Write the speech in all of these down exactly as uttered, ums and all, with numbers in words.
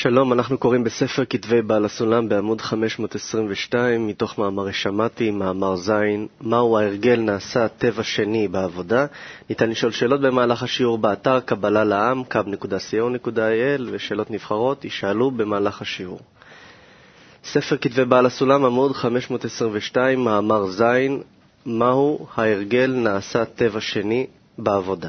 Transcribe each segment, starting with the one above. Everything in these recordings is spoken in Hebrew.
שלום, אנחנו קוראים בספר כתבי בעל הסולם בעמוד חמש מאות עשרים ושתיים, מתוך מאמר שמעתי, מאמר זין, מהו ההרגל נעשה טבע שני בעבודה. ניתן לשאול שאלות במהלך השיעור באתר קבלה לעם, קאב נקודה סי או נקודה איי אל, ושאלות נבחרות יישאלו במהלך השיעור. ספר כתבי בעל הסולם, עמוד חמש מאות עשרים ושתיים, מאמר זין, מהו ההרגל נעשה טבע שני בעבודה.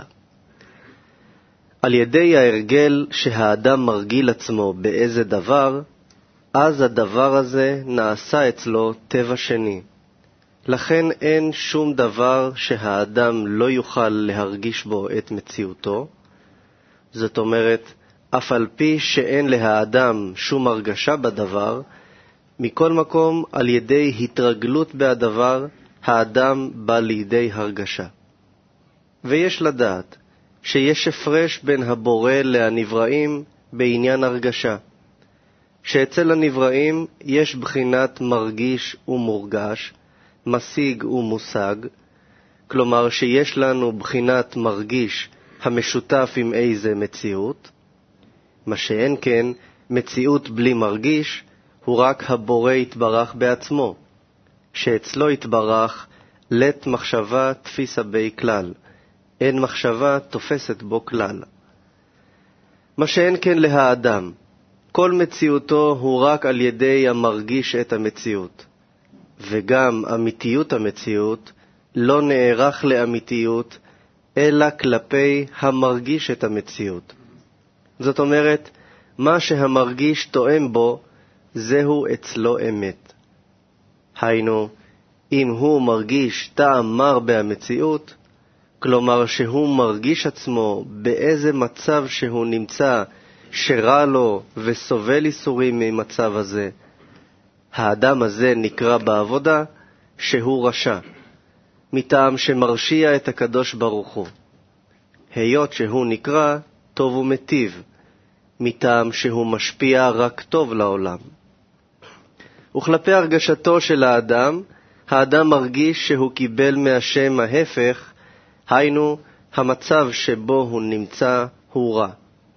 על ידי ההרגל שהאדם מרגיל עצמו באיזה דבר, אז הדבר הזה נעשה אצלו טבע שני. לכן אין שום דבר שהאדם לא יוכל להרגיש בו את מציאותו. זאת אומרת, אף על פי שאין להאדם שום הרגשה בדבר, מכל מקום על ידי התרגלות בהדבר, האדם בא לידי הרגשה. ויש לדעת, שיש הפרש בין הבורא לנבראים בעניין הרגשה. שאצל הנבראים יש בחינת מרגיש ומורגש, משיג ומושג, כלומר שיש לנו בחינת מרגיש המשותף עם איזה מציאות, מה שאין כן מציאות בלי מרגיש הוא רק הבורא יתברך בעצמו, שאצלו יתברך לת מחשבה תפיסה בי כלל, אין מחשבה תופסת בו כלל. מה שאין כן להאדם, כל מציאותו הוא רק על ידי המרגיש את המציאות, וגם אמיתיות המציאות לא נערך לאמיתיות, אלא כלפי המרגיש את המציאות. זאת אומרת, מה שהמרגיש תואם בו, זהו אצלו אמת. היינו, אם הוא מרגיש טעם מר במציאות, כלומר שהוא מרגיש עצמו באיזה מצב שהוא נמצא שרע לו וסובל איסורים ממצב הזה, האדם הזה נקרא בעבודה שהוא רשע, מטעם שמרשיע את הקדוש ברוך הוא. היות שהוא נקרא טוב ומטיב, מטעם שהוא משפיע רק טוב לעולם. וכלפי הרגשתו של האדם, האדם מרגיש שהוא קיבל מהשם ההפך, היינו, המצב שבו הוא נמצא הוא רע.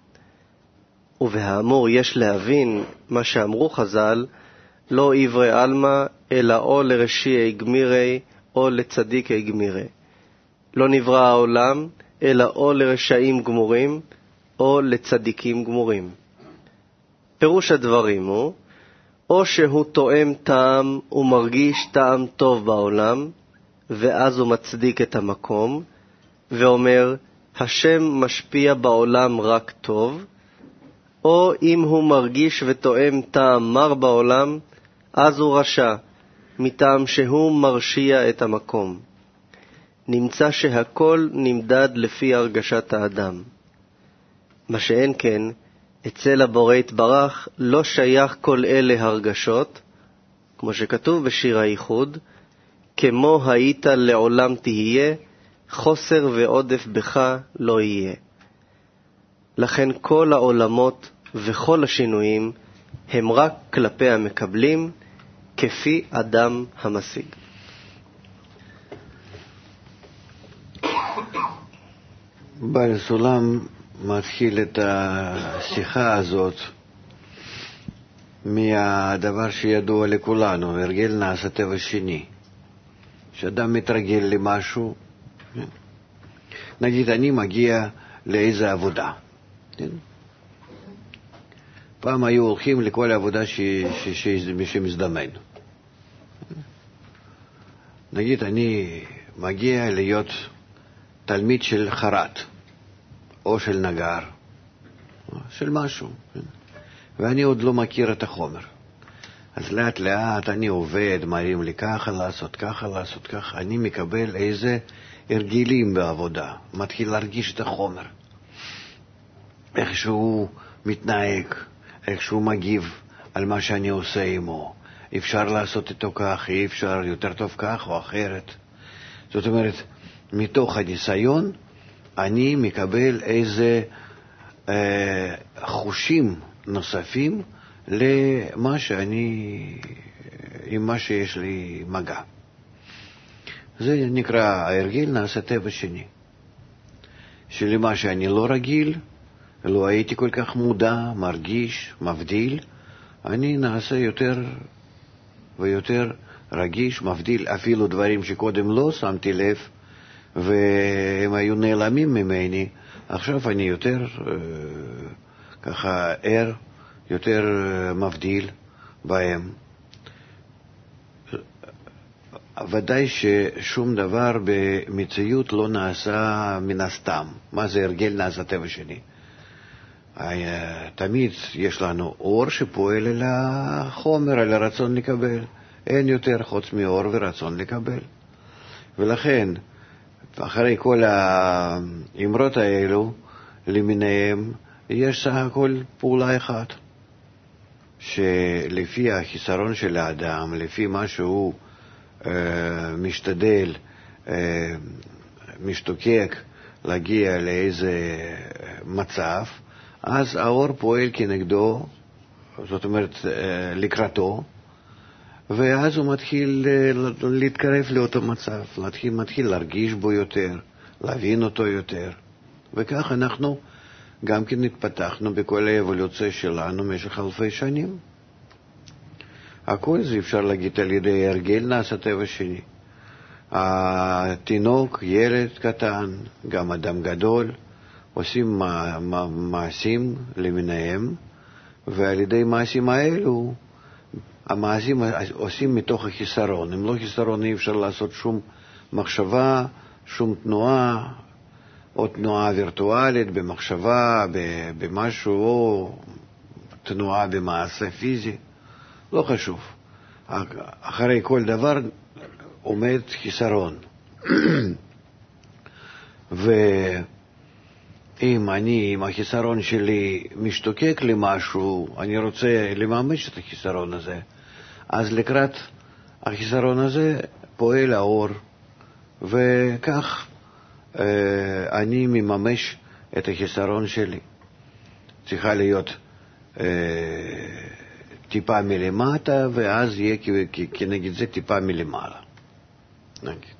ובהאמור יש להבין מה שאמרו חז"ל, לא עברי אלמה, אלא או לרשיעי גמירי, או לצדיקי גמירי. לא נברא העולם, אלא או לרשעים גמורים, או לצדיקים גמורים. פירוש הדברים הוא, או שהוא תואם טעם ומרגיש טעם טוב בעולם, ואז הוא מצדיק את המקום, ואומר, השם משפיע בעולם רק טוב, או אם הוא מרגיש ותואם טעם מר בעולם, אז הוא רשע, מטעם שהוא מרשיע את המקום. נמצא שהכל נמדד לפי הרגשת האדם. מה שאין כן, אצל הבורא יתברך לא שייך כל אלה הרגשות, כמו שכתוב בשיר הייחוד, כמו היית לעולם תהיה, חוסר ועודף בך לא יהיה. לכן כל העולמות וכל השינויים הם רק כלפי המקבלים, כפי אדם המשיג. בעל הסולם מתחיל את השיחה הזאת מהדבר שידוע לכולנו, הרגל נעשה טבע שני. שאדם מתרגל למשהו, נגיד אני מגיע לאיזו עבודה. פעם היו הולכים לכל העבודה ש... ש... ש... שמזדמן. נגיד אני מגיע להיות תלמיד של חרת, או של נגר, של משהו, ואני עוד לא מכיר את החומר. אז לאט לאט אני עובד, מראים לי ככה לעשות, ככה לעשות, ככה. אני מקבל איזה הרגלים בעבודה, מתחיל להרגיש את החומר. איך שהוא מתנהג, איך שהוא מגיב על מה שאני עושה עמו. אפשר לעשות איתו כך, אי אפשר יותר טוב כך או אחרת. זאת אומרת, מתוך הניסיון, אני מקבל איזה אה, חושים נוספים למה שאני, עם מה שיש לי מגע. זה נקרא ההרגל נעשה טבע שני. שלמה שאני לא רגיל, לא הייתי כל כך מודע, מרגיש, מבדיל, אני נעשה יותר ויותר רגיש, מבדיל אפילו דברים שקודם לא שמתי לב, והם היו נעלמים ממני. עכשיו אני יותר אה, ככה ער, יותר אה, מבדיל בהם. ודאי ששום דבר במציאות לא נעשה מן הסתם. מה זה הרגל? נעשה טבע שני. תמיד יש לנו אור שפועל על החומר, על הרצון לקבל. אין יותר חוץ מאור ורצון לקבל. ולכן, אחרי כל האמרות האלו למיניהם, יש סך הכל פעולה אחת, שלפי החיסרון של האדם, לפי מה שהוא אה, משתדל, אה, משתוקק להגיע לאיזה מצב, אז האור פועל כנגדו, זאת אומרת אה, לקראתו, ואז הוא מתחיל להתקרב לאותו מצב, מתחיל, מתחיל להרגיש בו יותר, להבין אותו יותר. וכך אנחנו גם כן התפתחנו בכל האבולוציה שלנו במשך אלפי שנים. הכל זה אפשר להגיד על ידי הרגל נעשה טבע שני. התינוק, ילד קטן, גם אדם גדול, עושים מעשים למיניהם, ועל ידי מעשים האלו, המעשים עושים מתוך החיסרון. אם לא חיסרון, אי אפשר לעשות שום מחשבה, שום תנועה, או תנועה וירטואלית במחשבה, במשהו, או תנועה במעשה פיזי. לא חשוב. אחרי כל דבר עומד חיסרון. ואם אני, עם החיסרון שלי, משתוקק למשהו, אני רוצה לממש את החיסרון הזה, אז לקראת החיסרון הזה פועל האור, וכך אה, אני מממש את החיסרון שלי. צריכה להיות אה, טיפה מלמטה, ואז יהיה כנגד זה טיפה מלמעלה. נגיד.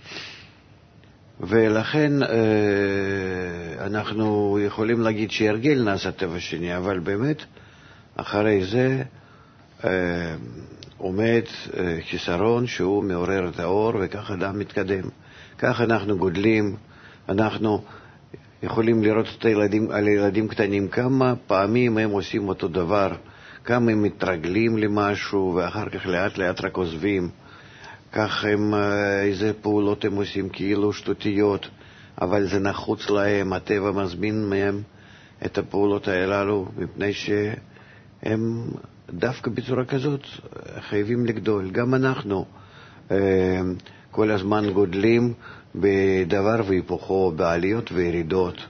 ולכן אה, אנחנו יכולים להגיד שהרגל נעשה טבע שני, אבל באמת אחרי זה אה, עומד אה, חיסרון שהוא מעורר את האור, וכך אדם מתקדם. כך אנחנו גודלים, אנחנו יכולים לראות את הילדים, על ילדים קטנים, כמה פעמים הם עושים אותו דבר, כמה הם מתרגלים למשהו, ואחר כך לאט לאט רק עוזבים. כך הם, איזה פעולות הם עושים כאילו שטותיות, אבל זה נחוץ להם, הטבע מזמין מהם את הפעולות הללו, מפני שהם דווקא בצורה כזאת חייבים לגדול. גם אנחנו כל הזמן גודלים בדבר והיפוכו, בעליות וירידות,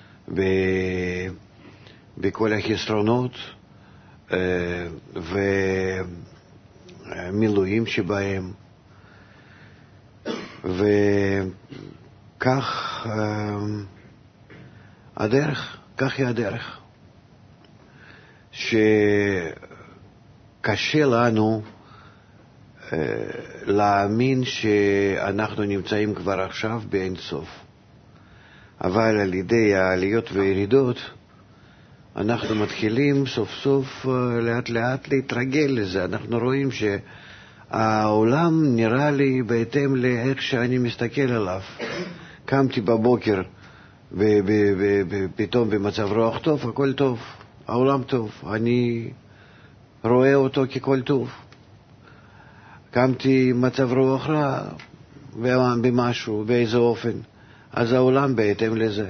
בכל החסרונות ומילואים שבהם. וכך הדרך, כך היא הדרך, שקשה לנו להאמין שאנחנו נמצאים כבר עכשיו באין סוף. אבל על ידי העליות והירידות אנחנו מתחילים סוף סוף לאט לאט להתרגל לזה. אנחנו רואים ש העולם נראה לי בהתאם לאיך שאני מסתכל עליו. קמתי בבוקר פתאום במצב רוח טוב, הכל טוב, העולם טוב, אני רואה אותו ככל טוב. קמתי במצב רוח רע במשהו, באיזה אופן, אז העולם בהתאם לזה.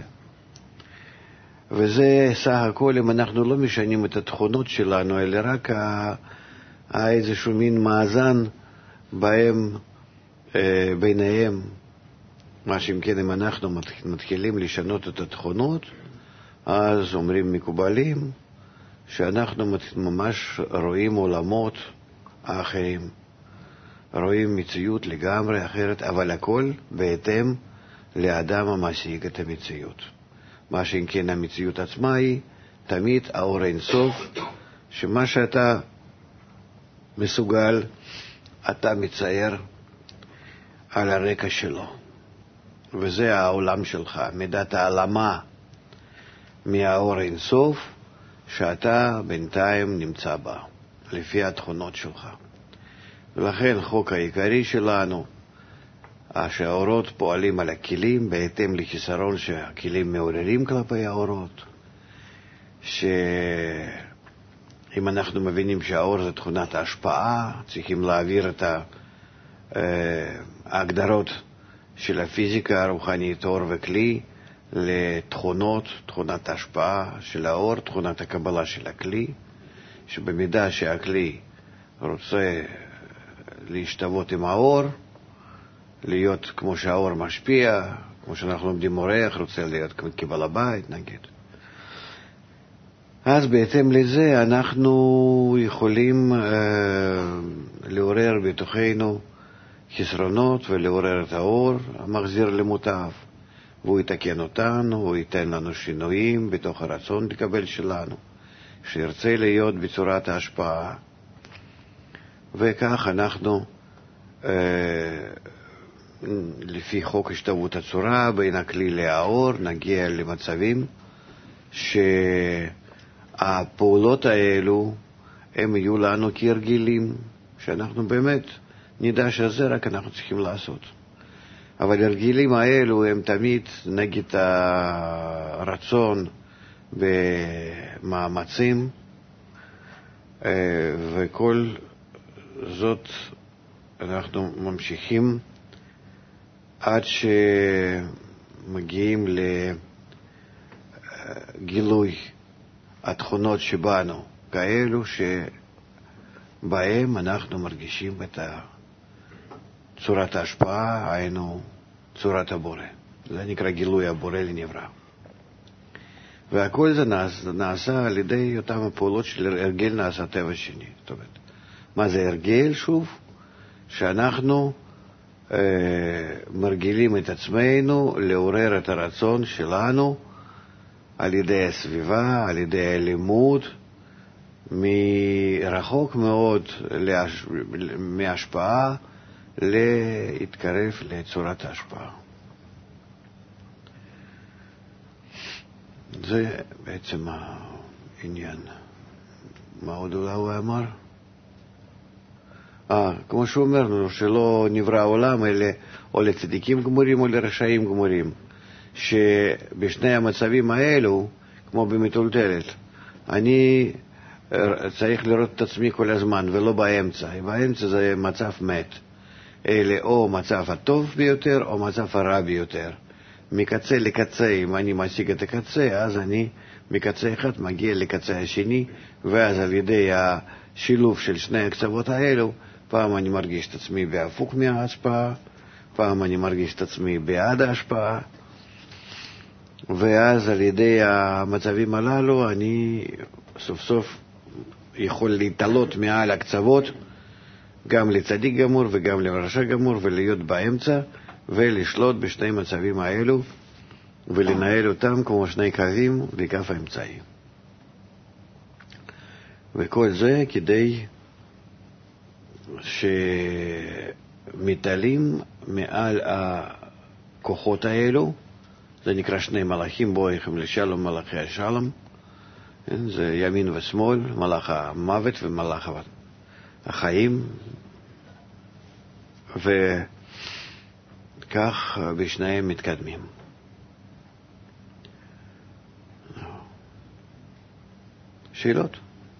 וזה סך הכל אם אנחנו לא משנים את התכונות שלנו, אלא רק ה... איזשהו מין מאזן בהם, אה, ביניהם. מה שאם כן, אם אנחנו מתחילים לשנות את התכונות, אז אומרים מקובלים שאנחנו ממש רואים עולמות האחרים, רואים מציאות לגמרי אחרת, אבל הכל בהתאם לאדם המשיג את המציאות. מה שאם כן, המציאות עצמה היא תמיד האור אינסוף, שמה שאתה מסוגל, אתה מצייר על הרקע שלו. וזה העולם שלך, מידת העלמה מהאור אינסוף שאתה בינתיים נמצא בה, לפי התכונות שלך. ולכן חוק העיקרי שלנו, שהאורות פועלים על הכלים בהתאם לחיסרון שהכלים מעוררים כלפי האורות, שאם אנחנו מבינים שהאור זה תכונת ההשפעה, צריכים להעביר את ההגדרות של הפיזיקה הרוחנית, אור וכלי, לתכונות, תכונת ההשפעה של האור, תכונת הקבלה של הכלי, שבמידה שהכלי רוצה להשתוות עם האור, להיות כמו שהאור משפיע, כמו שאנחנו לומדים אורח, רוצה להיות כבעל הבית, נגיד. אז בהתאם לזה אנחנו יכולים אה, לעורר בתוכנו חסרונות ולעורר את האור המחזיר למוטב. והוא יתקן אותנו, הוא ייתן לנו שינויים בתוך הרצון לקבל שלנו, שירצה להיות בצורת ההשפעה. וכך אנחנו, אה, לפי חוק השתוות הצורה, בין הכלי לאור, נגיע למצבים שהפעולות האלו הם יהיו לנו כהרגלים, שאנחנו באמת נדע שזה רק אנחנו צריכים לעשות. אבל הרגלים האלו הם תמיד נגד הרצון במאמצים, וכל זאת אנחנו ממשיכים עד שמגיעים לגילוי התכונות שבנו, כאלו שבהם אנחנו מרגישים את צורת ההשפעה, היינו צורת הבורא. זה נקרא גילוי הבורא לנברא. והכל זה נעשה, נעשה על ידי אותם הפעולות של הרגל נעשה טבע שני. זאת אומרת, מה זה הרגל? שוב, שאנחנו אה, מרגילים את עצמנו לעורר את הרצון שלנו על ידי הסביבה, על ידי הלימוד, מרחוק מאוד להש... מהשפעה, להתקרב לצורת ההשפעה. זה בעצם העניין. מה עוד הוא אמר? אה, כמו שהוא אומר, שלא נברא העולם, אלא או לצדיקים גמורים או לרשעים גמורים. שבשני המצבים האלו, כמו במטולטלת, אני צריך לראות את עצמי כל הזמן, ולא באמצע. באמצע זה מצב מת. אלה או מצב הטוב ביותר או מצב הרע ביותר. מקצה לקצה, אם אני משיג את הקצה, אז אני מקצה אחד מגיע לקצה השני, ואז על ידי השילוב של שני הקצוות האלו, פעם אני מרגיש את עצמי בהפוך מההשפעה, פעם אני מרגיש את עצמי בעד ההשפעה, ואז על ידי המצבים הללו אני סוף סוף יכול להתעלות מעל הקצוות, גם לצדיק גמור וגם לרשע גמור, ולהיות באמצע ולשלוט בשני מצבים האלו ולנהל אותם כמו שני קווים בקו האמצעי. וכל זה כדי שמתעלים מעל הכוחות האלו, זה נקרא שני מלאכים בויכים לשלום, מלאכי השלום, זה ימין ושמאל, מלאך המוות ומלאך החיים, וכך בשניהם מתקדמים. שאלות?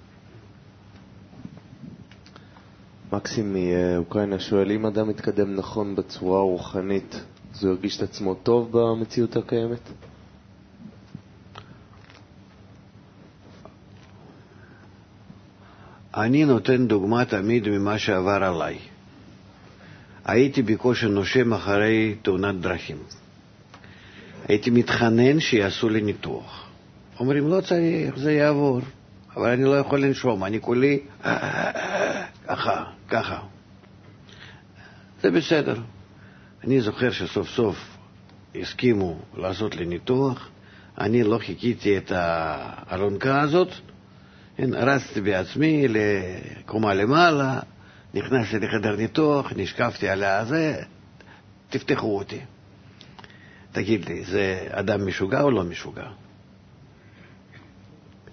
מקסים מאוקראינה שואל, אם אדם מתקדם נכון בצורה רוחנית, אז הוא ירגיש את עצמו טוב במציאות הקיימת? אני נותן דוגמה תמיד ממה שעבר עליי. הייתי בקושי נושם אחרי תאונת דרכים. הייתי מתחנן שיעשו לי ניתוח. אומרים, לא צריך, זה יעבור. אבל אני לא יכול לנשום, אני כולי ככה, ככה. זה בסדר. אני זוכר שסוף סוף הסכימו לעשות לי ניתוח. אני לא חיכיתי את האלונקה הזאת. רצתי בעצמי לקומה למעלה, נכנסתי לחדר ניתוח, נשקפתי על הזה, תפתחו אותי. תגיד לי, זה אדם משוגע או לא משוגע?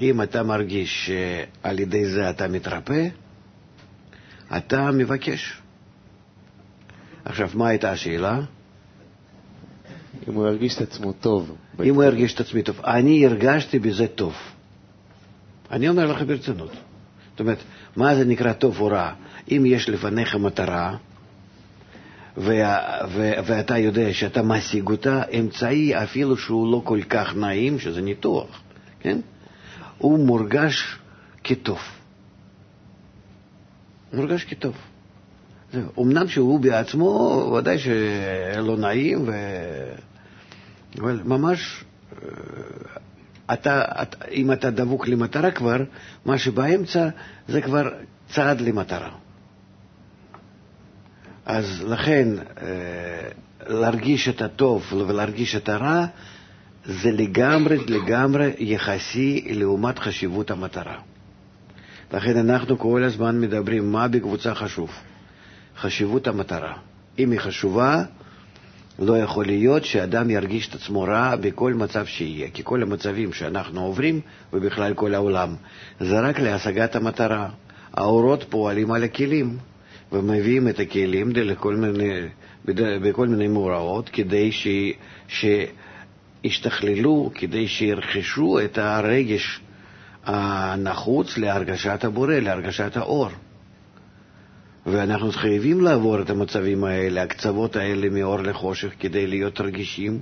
אם אתה מרגיש שעל ידי זה אתה מתרפא, אתה מבקש. עכשיו, מה הייתה השאלה? אם הוא ירגיש את עצמו טוב. אם הוא ירגיש את עצמי טוב. אני הרגשתי בזה טוב. אני אומר לך ברצינות. זאת אומרת, מה זה נקרא טוב או רע? אם יש לפניך מטרה, וה, ו, ואתה יודע שאתה משיג אותה, אמצעי אפילו שהוא לא כל כך נעים, שזה ניתוח, כן? הוא מורגש כטוב. מורגש כטוב. זהו. אמנם שהוא בעצמו ודאי שלא נעים, ו... אבל ממש, אתה, אתה, אם אתה דבוק למטרה כבר, מה שבאמצע זה כבר צעד למטרה. אז לכן, להרגיש את הטוב ולהרגיש את הרע, זה לגמרי, לגמרי יחסי לעומת חשיבות המטרה. לכן אנחנו כל הזמן מדברים מה בקבוצה חשוב. חשיבות המטרה. אם היא חשובה, לא יכול להיות שאדם ירגיש את עצמו רע בכל מצב שיהיה, כי כל המצבים שאנחנו עוברים, ובכלל כל העולם, זה רק להשגת המטרה. האורות פועלים על הכלים, ומביאים את הכלים לכל מיני, בכל מיני מאורעות, כדי ש, שישתכללו, כדי שירכשו את הרגש הנחוץ להרגשת הבורא, להרגשת האור. ואנחנו חייבים לעבור את המצבים האלה, הקצוות האלה מאור לחושך, כדי להיות רגישים.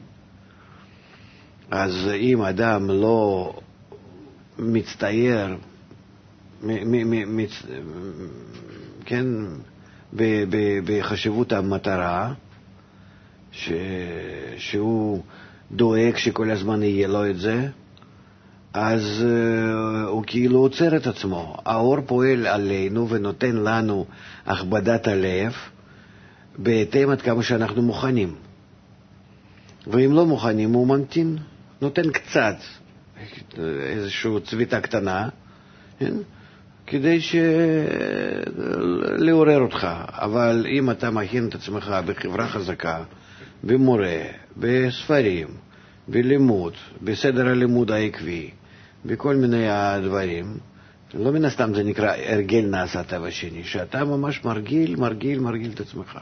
אז אם אדם לא מצטייר, מ- מ- מצ... כן, ב- ב- בחשיבות המטרה, ש... שהוא דואג שכל הזמן יהיה לו את זה, אז uh, הוא כאילו עוצר את עצמו. האור פועל עלינו ונותן לנו הכבדת הלב בהתאם עד כמה שאנחנו מוכנים. ואם לא מוכנים, הוא ממתין, נותן קצת, איזושהי צביטה קטנה, כן? כדי ש... לעורר אותך. אבל אם אתה מכין את עצמך בחברה חזקה, במורה, בספרים, בלימוד, בסדר הלימוד העקבי, בכל מיני הדברים, לא מן הסתם זה נקרא הרגל נעשה טבע שני, שאתה ממש מרגיל, מרגיל, מרגיל את עצמך.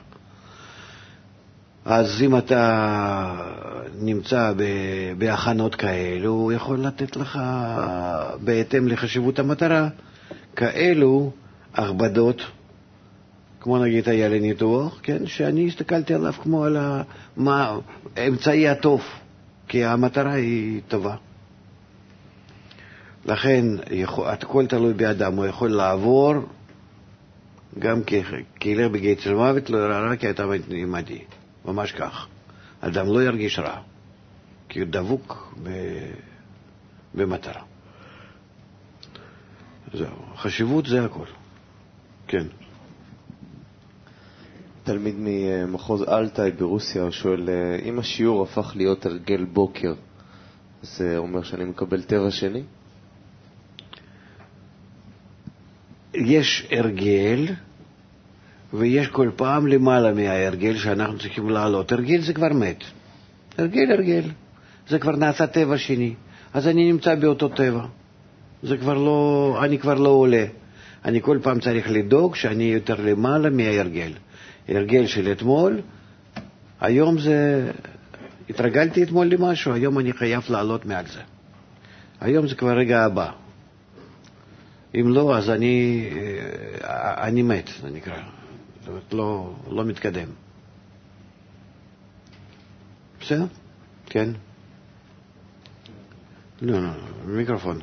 אז אם אתה נמצא בהכנות כאלו, הוא יכול לתת לך, בהתאם לחשיבות המטרה, כאלו הכבדות, כמו נגיד היה לי ניתוח, כן, שאני הסתכלתי עליו כמו על האמצעי הטוב, כי המטרה היא טובה. לכן, הכל תלוי באדם, הוא יכול לעבור, גם כילך בגיא של מוות, לא יראה רע, כי אתה עמדי. ממש כך. אדם לא ירגיש רע, כי הוא דבוק במטרה. זהו. חשיבות זה הכל. כן. תלמיד ממחוז אלטאי ברוסיה שואל, אם השיעור הפך להיות הרגל בוקר, זה אומר שאני מקבל טבע שני? יש הרגל, ויש כל פעם למעלה מההרגל שאנחנו צריכים לעלות. הרגל זה כבר מת. הרגל, הרגל. זה כבר נעשה טבע שני. אז אני נמצא באותו טבע. זה כבר לא, אני כבר לא עולה. אני כל פעם צריך לדאוג שאני יותר למעלה מההרגל. הרגל של אתמול, היום זה, התרגלתי אתמול למשהו, היום אני חייב לעלות מעל זה. היום זה כבר רגע הבא. אם לא, אז אני, אני מת, זה נקרא. זאת אומרת, לא, לא מתקדם. בסדר? כן? לא, לא, מיקרופון.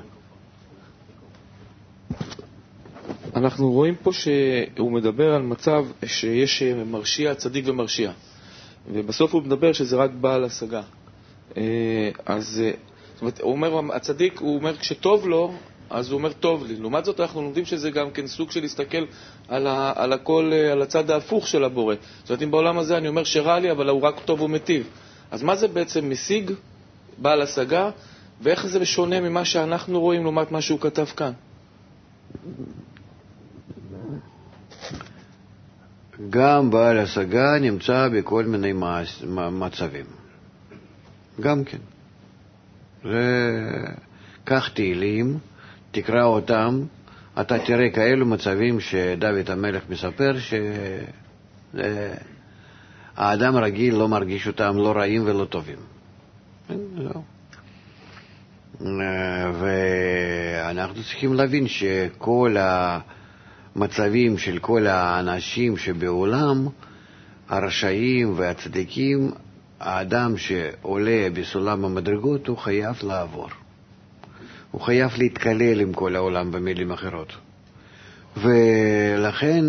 אנחנו רואים פה שהוא מדבר על מצב שיש מרשיע, צדיק ומרשיע. ובסוף הוא מדבר שזה רק בעל השגה. אז, זאת אומרת, הוא אומר, הצדיק, הוא אומר, כשטוב לו, אז הוא אומר, טוב לי. לעומת זאת, אנחנו לומדים שזה גם כן סוג של להסתכל על, ה, על הכל, על הצד ההפוך של הבורא. זאת אומרת, אם בעולם הזה אני אומר שרע לי, אבל הוא רק טוב ומטיב. אז מה זה בעצם משיג, בעל השגה, ואיך זה שונה ממה שאנחנו רואים לעומת מה שהוא כתב כאן? גם בעל השגה נמצא בכל מיני מצבים. גם כן. זה כך תהילים, תקרא אותם, אתה תראה כאלו מצבים שדוד המלך מספר שהאדם רגיל לא מרגיש אותם לא רעים ולא טובים. ואנחנו צריכים להבין שכל המצבים של כל האנשים שבעולם, הרשעים והצדיקים, האדם שעולה בסולם המדרגות הוא חייב לעבור. הוא חייב להתקלל עם כל העולם במילים אחרות. ולכן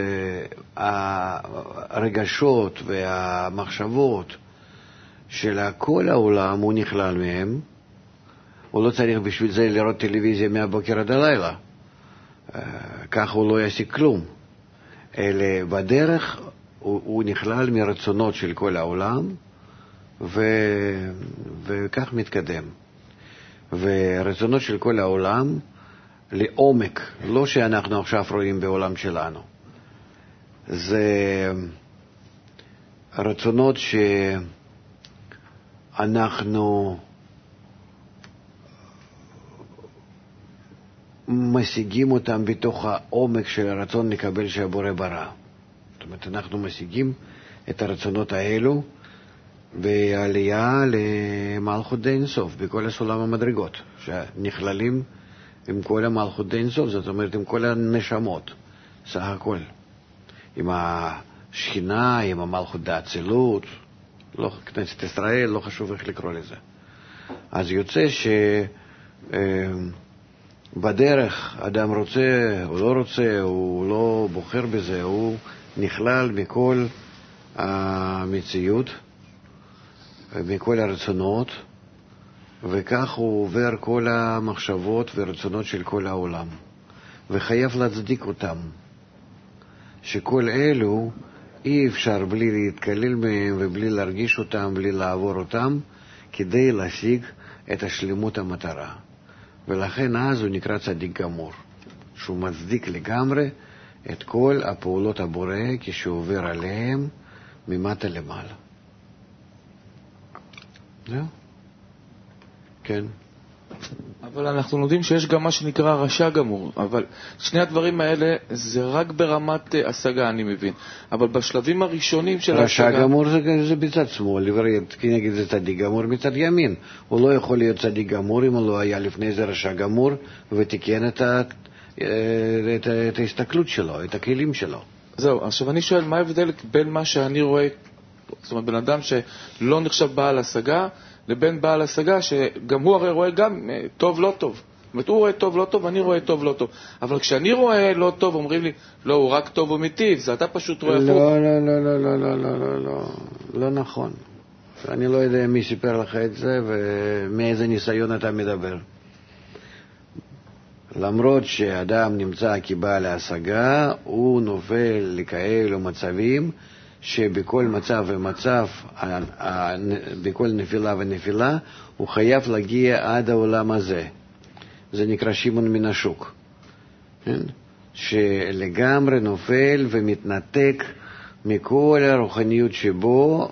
הרגשות והמחשבות של כל העולם הוא נכלל מהם. הוא לא צריך בשביל זה לראות טלוויזיה מהבוקר עד הלילה. כך הוא לא יעשה כלום. אלא בדרך הוא, הוא נכלל מרצונות של כל העולם, ו, וכך מתקדם. ורצונות של כל העולם לעומק, לא שאנחנו עכשיו רואים בעולם שלנו. זה רצונות שאנחנו משיגים אותם בתוך העומק של הרצון לקבל שהבורא ברא. זאת אומרת, אנחנו משיגים את הרצונות האלו בעלייה למלכות די אינסוף, בכל הסולם המדרגות, שנכללים עם כל המלכות די אינסוף, זאת אומרת, עם כל הנשמות, סך הכל. עם השכינה, עם המלכות דאצילות, לא, כנסת ישראל, לא חשוב איך לקרוא לזה. אז יוצא ש... בדרך אדם רוצה או לא רוצה, הוא לא בוחר בזה, הוא נכלל מכל המציאות, מכל הרצונות, וכך הוא עובר כל המחשבות ורצונות של כל העולם, וחייב להצדיק אותם, שכל אלו אי אפשר בלי להתקלל מהם ובלי להרגיש אותם, בלי לעבור אותם, כדי להשיג את השלמות המטרה. ולכן אז הוא נקרא צדיק גמור, שהוא מצדיק לגמרי את כל הפעולות הבורא כשהוא עובר עליהם ממטה למעלה. זהו? כן. אבל אנחנו יודעים שיש גם מה שנקרא רשע גמור, אבל שני הדברים האלה זה רק ברמת השגה, אני מבין. אבל בשלבים הראשונים של רשע השגה... גמור זה, זה בצד שמאל, כנגד זה צדיק גמור מצד ימין. הוא לא יכול להיות צדיק גמור אם הוא לא היה לפני זה רשע גמור ותיקן את, ה, את, את ההסתכלות שלו, את הכלים שלו. זהו, עכשיו אני שואל, מה ההבדל בין מה שאני רואה, זאת אומרת, בן אדם שלא נחשב בעל השגה, לבין בעל השגה, שגם הוא הרי רואה גם טוב לא טוב. זאת אומרת, הוא רואה טוב לא טוב, אני רואה טוב לא טוב. אבל כשאני רואה לא טוב, אומרים לי, לא, הוא רק טוב ומיטיב, זה אתה פשוט רואה... לא, לא, לא, לא, לא, לא, לא, לא, לא, לא נכון. אני לא יודע מי סיפר לך את זה ומאיזה ניסיון אתה מדבר. למרות שאדם נמצא כבעל ההשגה, הוא נופל לכאלו מצבים, שבכל מצב ומצב, בכל נפילה ונפילה, הוא חייב להגיע עד העולם הזה. זה נקרא שמעון מן השוק. שלגמרי נופל ומתנתק מכל הרוחניות שבו,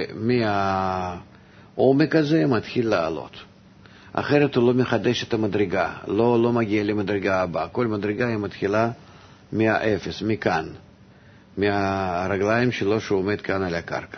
ומהעומק הזה מתחיל לעלות. אחרת הוא לא מחדש את המדרגה, לא, לא מגיע למדרגה הבאה. כל מדרגה היא מתחילה מהאפס, מכאן. מהרגליים שלו שהוא עומד כאן על הקרקע.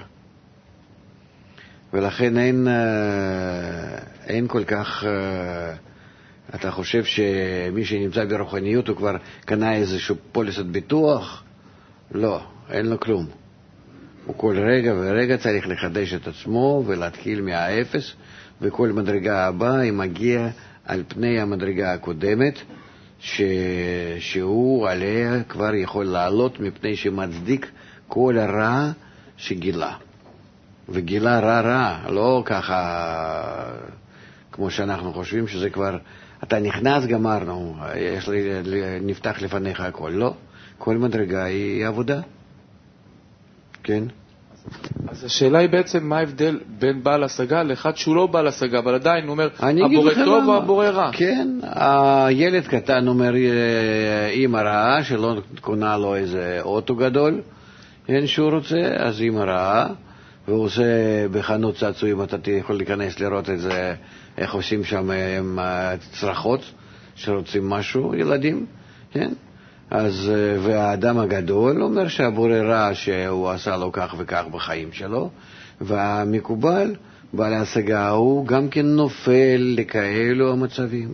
ולכן אין, אין כל כך, אתה חושב שמי שנמצא ברוחניות הוא כבר קנה איזשהו פוליסת ביטוח? לא, אין לו כלום. הוא כל רגע ורגע צריך לחדש את עצמו ולהתחיל מהאפס, וכל מדרגה הבאה היא מגיעה על פני המדרגה הקודמת, ש... שהוא עליה כבר יכול לעלות מפני שמצדיק כל הרע שגילה. וגילה רע רע, לא ככה כמו שאנחנו חושבים שזה כבר, אתה נכנס גמרנו, יש לי, נפתח לפניך הכל. לא, כל מדרגה היא עבודה. כן? אז השאלה היא בעצם מה ההבדל בין בעל השגה לאחד שהוא לא בעל השגה, אבל עדיין הוא אומר, הבורא טוב או הבורא רע? כן, הילד קטן אומר, אמא רעה, שלא קונה לו איזה אוטו גדול, אין שהוא רוצה, אז אמא רעה, והוא עושה בחנות צעצועים, אתה יכול להיכנס לראות את זה, איך עושים שם עם צרחות, שרוצים משהו, ילדים, כן? אז, והאדם הגדול אומר שהבורא רע שהוא עשה לו כך וכך בחיים שלו, והמקובל, בעל ההשגה, הוא גם כן נופל לכאלו המצבים.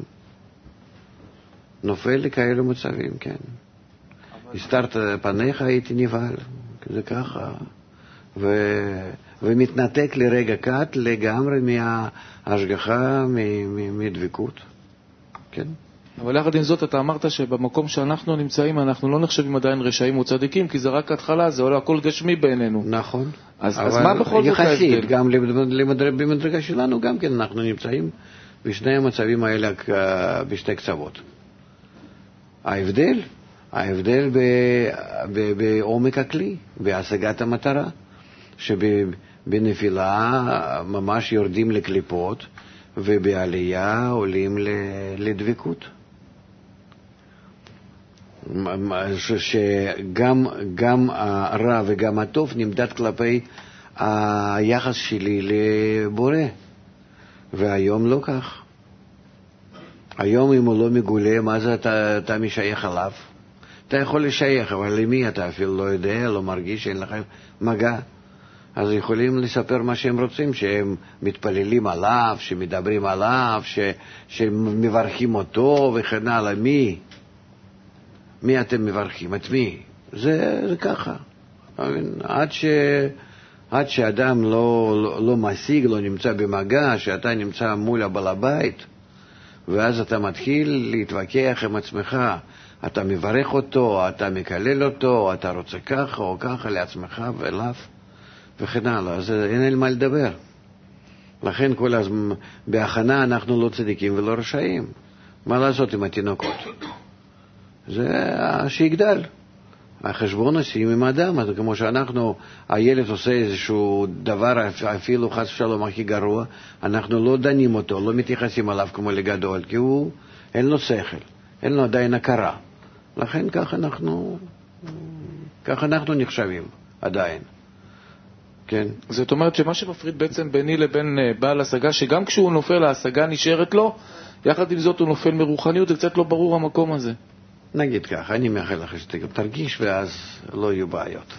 נופל לכאלו מצבים, כן. הסתרת פניך, הייתי נבהל, זה ככה. ו... ומתנתק לרגע קט לגמרי מההשגחה, מדבקות. כן. אבל יחד עם זאת, אתה אמרת שבמקום שאנחנו נמצאים, אנחנו לא נחשבים עדיין רשעים או צדיקים, כי זה רק התחלה, זה עולה הכל גשמי בעינינו. נכון. אז, אז מה בכל זאת ההבדל? יחסית, גם במדרגה שלנו, גם כן אנחנו נמצאים בשני המצבים האלה בשתי קצוות. ההבדל, ההבדל בעומק הכלי, בהשגת המטרה, שבנפילה ממש יורדים לקליפות, ובעלייה עולים לדבקות. שגם גם הרע וגם הטוב נמדד כלפי היחס שלי לבורא. והיום לא כך. היום אם הוא לא מגולה, מה זה אתה, אתה משייך עליו? אתה יכול לשייך, אבל למי אתה אפילו לא יודע, לא מרגיש, אין לך מגע. אז יכולים לספר מה שהם רוצים, שהם מתפללים עליו, שמדברים עליו, ש, שמברכים אותו וכן הלאה. מי? מי אתם מברכים? את מי? זה, זה ככה. עד, ש, עד שאדם לא, לא, לא משיג, לא נמצא במגע, שאתה נמצא מול הבעל הבית, ואז אתה מתחיל להתווכח עם עצמך. אתה מברך אותו, אתה מקלל אותו, אתה רוצה ככה או ככה לעצמך ואליו. וכן הלאה, אז אין על מה לדבר. לכן כל הזמן, בהכנה אנחנו לא צדיקים ולא רשעים. מה לעשות עם התינוקות? זה שיגדל. החשבון עושים עם האדם, אז כמו שאנחנו, הילד עושה איזשהו דבר, אפילו חס ושלום הכי גרוע, אנחנו לא דנים אותו, לא מתייחסים עליו כמו לגדול, כי הוא, אין לו שכל, אין לו עדיין הכרה. לכן כך אנחנו, כך אנחנו נחשבים עדיין. כן. זאת אומרת שמה שמפריד בעצם ביני לבין בעל השגה, שגם כשהוא נופל, ההשגה נשארת לו, יחד עם זאת הוא נופל מרוחניות, זה קצת לא ברור המקום הזה. נגיד כך, אני מאחל לך שתגם תרגיש, ואז לא יהיו בעיות.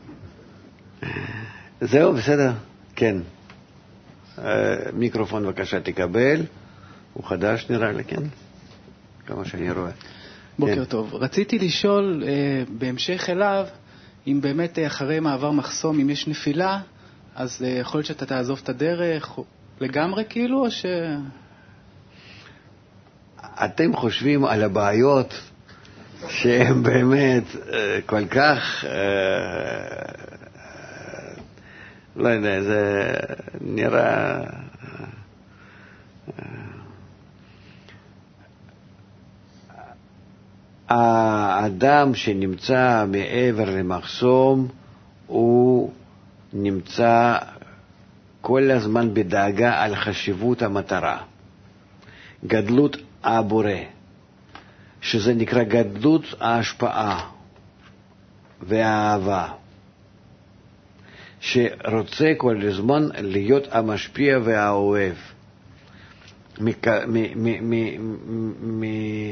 זהו, בסדר? כן. מיקרופון בבקשה תקבל, הוא חדש נראה לי, כן? כמה שאני רואה. בוקר כן. טוב. רציתי לשאול, בהמשך אליו, אם באמת אחרי מעבר מחסום, אם יש נפילה, אז יכול להיות שאתה תעזוב את הדרך לגמרי כאילו, או ש... אתם חושבים על הבעיות שהן באמת כל כך... לא יודע, זה נראה... האדם שנמצא מעבר למחסום הוא נמצא כל הזמן בדאגה על חשיבות המטרה, גדלות הבורא, שזה נקרא גדלות ההשפעה והאהבה, שרוצה כל הזמן להיות המשפיע והאוהב, מק... מ... מ... מ...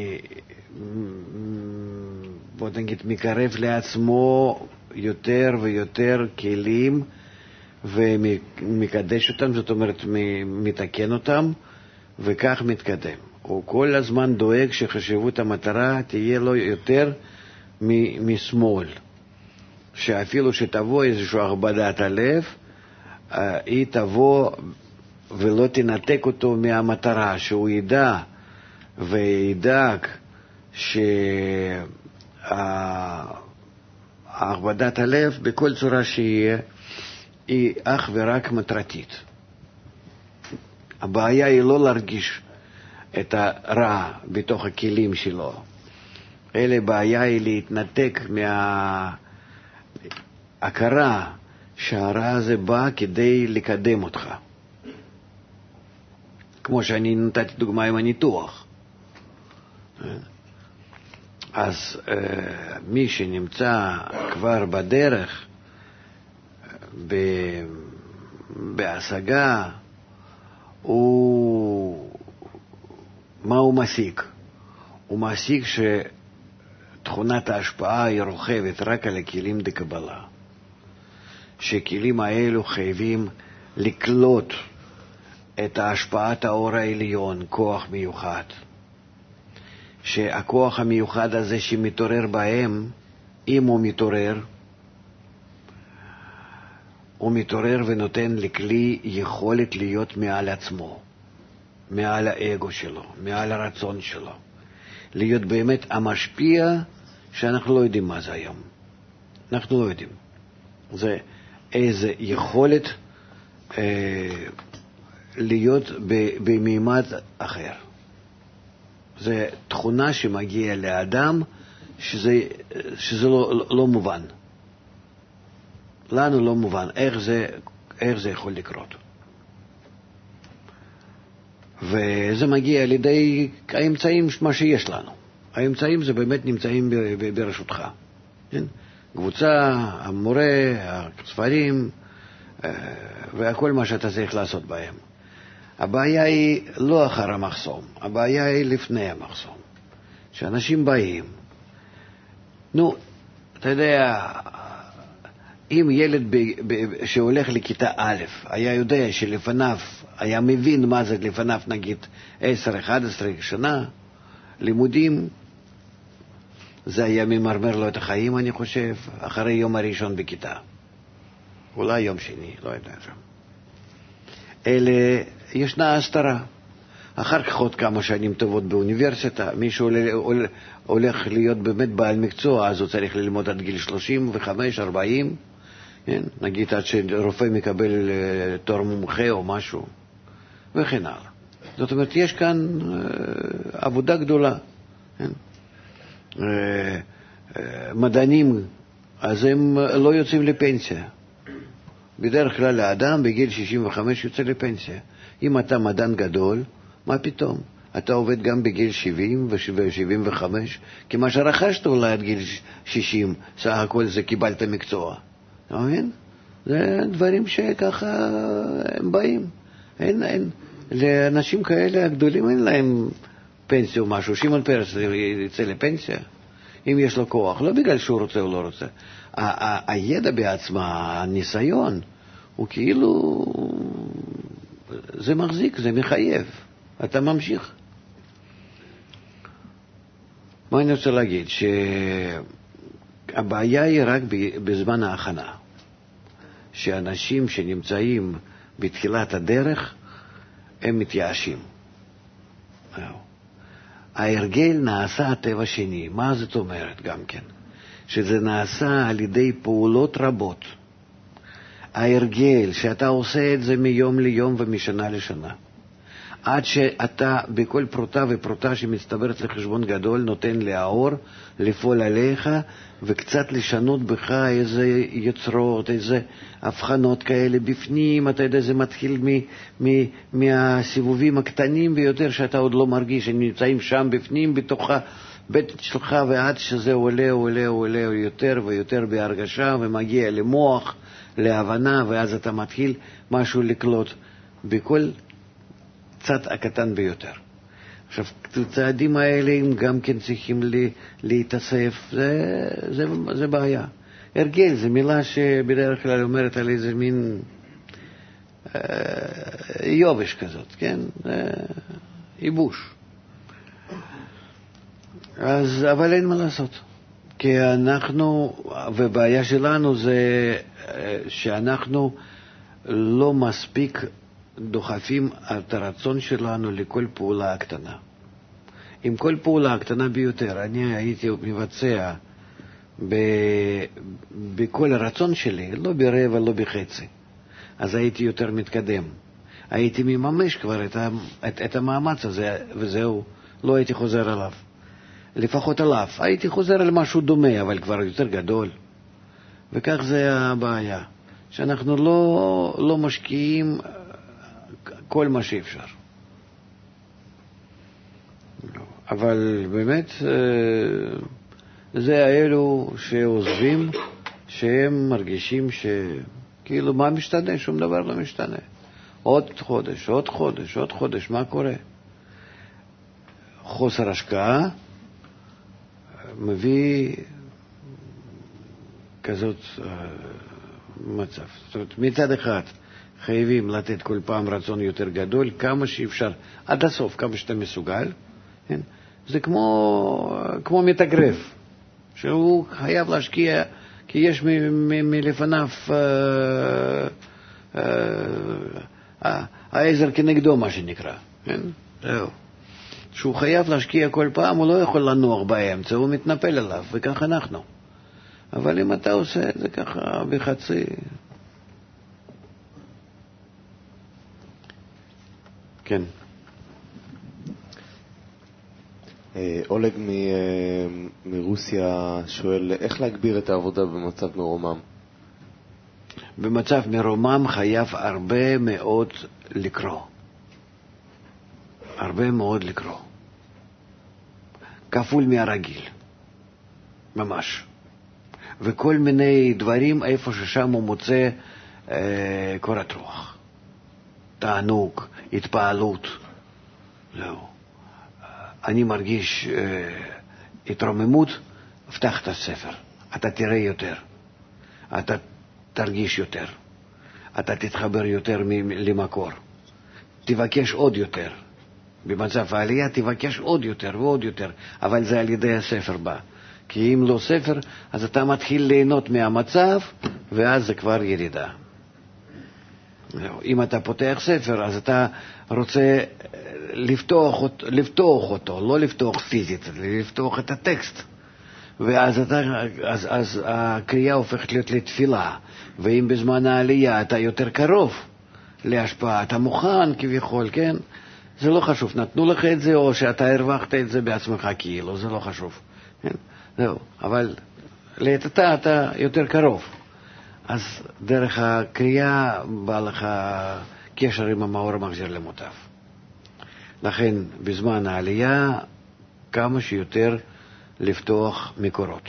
בוא נגיד, מקרב לעצמו יותר ויותר כלים ומקדש אותם, זאת אומרת מתקן אותם, וכך מתקדם. הוא כל הזמן דואג שחשיבות המטרה תהיה לו יותר מ- משמאל, שאפילו שתבוא איזושהי הכבדת הלב, היא תבוא ולא תנתק אותו מהמטרה, שהוא ידע וידאג שהכבדת הלב בכל צורה שיהיה היא אך ורק מטרתית. הבעיה היא לא להרגיש את הרע בתוך הכלים שלו, אלא בעיה היא להתנתק מההכרה שהרע הזה בא כדי לקדם אותך. כמו שאני נתתי דוגמה עם הניתוח. אז uh, מי שנמצא כבר בדרך, ב, בהשגה, הוא, מה הוא משיג? הוא מעסיק שתכונת ההשפעה היא רוכבת רק על הכלים דקבלה, שכלים האלו חייבים לקלוט את השפעת האור העליון, כוח מיוחד, שהכוח המיוחד הזה שמתעורר בהם, אם הוא מתעורר, הוא מתעורר ונותן לכלי יכולת להיות מעל עצמו, מעל האגו שלו, מעל הרצון שלו, להיות באמת המשפיע שאנחנו לא יודעים מה זה היום. אנחנו לא יודעים. זה איזה יכולת אה, להיות במימד אחר. זה תכונה שמגיעה לאדם שזה, שזה לא, לא מובן. לנו לא מובן איך זה, איך זה יכול לקרות. וזה מגיע על ידי האמצעים מה שיש לנו. האמצעים זה באמת נמצאים ברשותך. כן? קבוצה, המורה, הספרים, והכל מה שאתה צריך לעשות בהם. הבעיה היא לא אחר המחסום, הבעיה היא לפני המחסום. שאנשים באים, נו, אתה יודע, אם ילד ב, ב, שהולך לכיתה א', היה יודע שלפניו, היה מבין מה זה לפניו, נגיד עשר אחת עשרה שנה, לימודים, זה היה ממרמר לו את החיים, אני חושב, אחרי יום הראשון בכיתה. אולי יום שני, לא יודע שם. אלה, ישנה הסתרה. אחר כך עוד כמה שנים טובות באוניברסיטה, מישהו הולך להיות באמת בעל מקצוע, אז הוא צריך ללמוד עד גיל שלושים וחמש ארבעים, כן? נגיד עד שרופא מקבל תואר מומחה או משהו, וכן הלאה. זאת אומרת, יש כאן עבודה גדולה. כן? מדענים, אז הם לא יוצאים לפנסיה. בדרך כלל האדם בגיל שישים וחמש יוצא לפנסיה. אם אתה מדען גדול, מה פתאום? אתה עובד גם בגיל שבעים ו-שבעים וחמש, כי מה שרכשת אולי עד גיל שישים, סך הכל זה קיבלת מקצוע. אתה מבין? זה דברים שככה הם באים. אין, אין. לאנשים כאלה הגדולים אין להם פנסיה או משהו. שמעון פרס יצא לפנסיה, אם יש לו כוח, לא בגלל שהוא רוצה או לא רוצה. הידע בעצמה, הניסיון, הוא כאילו, זה מחזיק, זה מחייב. אתה ממשיך. מה אני רוצה להגיד? שהבעיה היא רק בזמן ההכנה. שאנשים שנמצאים בתחילת הדרך, הם מתייאשים. ההרגל נעשה הטבע שני. מה זאת אומרת גם כן? שזה נעשה על ידי פעולות רבות. ההרגל, שאתה עושה את זה מיום ליום ומשנה לשנה. עד שאתה בכל פרוטה ופרוטה שמצטברת לחשבון גדול נותן לאור לפעול עליך וקצת לשנות בך איזה יוצרות, איזה הבחנות כאלה בפנים. אתה יודע, זה מתחיל מ- מ- מהסיבובים הקטנים ביותר שאתה עוד לא מרגיש, הם נמצאים שם בפנים בתוך הבטן שלך, ועד שזה עולה עולה עולה יותר ויותר בהרגשה ומגיע למוח, להבנה, ואז אתה מתחיל משהו לקלוט בכל צד הקטן ביותר. עכשיו, הצעדים האלה הם גם כן צריכים לי, להתאסף, זה, זה, זה בעיה. הרגל, זו מילה שבדרך כלל אומרת על איזה מין אה, יובש כזאת, כן? אה, ייבוש. אז, אבל אין מה לעשות. כי אנחנו, ובעיה שלנו זה שאנחנו לא מספיק דוחפים את הרצון שלנו לכל פעולה הקטנה. עם כל פעולה הקטנה ביותר, אני הייתי מבצע ב, בכל הרצון שלי, לא ברבע, לא בחצי. אז הייתי יותר מתקדם. הייתי מממש כבר את, את, את המאמץ הזה, וזהו, לא הייתי חוזר עליו. לפחות עליו. הייתי חוזר על משהו דומה, אבל כבר יותר גדול. וכך זה הבעיה, שאנחנו לא, לא משקיעים כל מה שאפשר. אבל באמת, זה האלו שעוזבים, שהם מרגישים שכאילו מה משתנה? שום דבר לא משתנה. עוד חודש, עוד חודש, עוד חודש, מה קורה? חוסר השקעה, מביא כזאת מצב. זאת אומרת, מצד אחד חייבים לתת כל פעם רצון יותר גדול, כמה שאפשר, עד הסוף, כמה שאתה מסוגל. כן? זה כמו, כמו מתאגרף, שהוא חייב להשקיע, כי יש מ- מ- מלפניו אה, אה, העזר כנגדו, מה שנקרא. כן? זהו. שהוא חייב להשקיע כל פעם, הוא לא יכול לנוח באמצע, הוא מתנפל עליו, וכך אנחנו. אבל אם אתה עושה את זה ככה בחצי... כן. אולג מ- מרוסיה שואל, איך להגביר את העבודה במצב מרומם? במצב מרומם חייב הרבה מאוד לקרוא. הרבה מאוד לקרוא. כפול מהרגיל. ממש. וכל מיני דברים איפה ששם הוא מוצא אה, קורת רוח. תענוג, התפעלות. זהו. אני מרגיש אה, התרוממות, פתח את הספר. אתה תראה יותר. אתה תרגיש יותר. אתה תתחבר יותר למקור. תבקש עוד יותר. במצב העלייה תבקש עוד יותר ועוד יותר, אבל זה על ידי הספר בא. כי אם לא ספר, אז אתה מתחיל ליהנות מהמצב, ואז זה כבר ירידה. אם אתה פותח ספר, אז אתה רוצה לפתוח אותו, לפתוח אותו, לא לפתוח פיזית, לפתוח את הטקסט. ואז אתה, אז, אז הקריאה הופכת להיות לתפילה. ואם בזמן העלייה אתה יותר קרוב להשפעה, אתה מוכן כביכול, כן? זה לא חשוב, נתנו לך את זה, או שאתה הרווחת את זה בעצמך כאילו, זה לא חשוב. כן? זהו, אבל לעת עתה אתה יותר קרוב. אז דרך הקריאה בא לך קשר עם המאור המחזיר למוטב. לכן בזמן העלייה כמה שיותר לפתוח מקורות.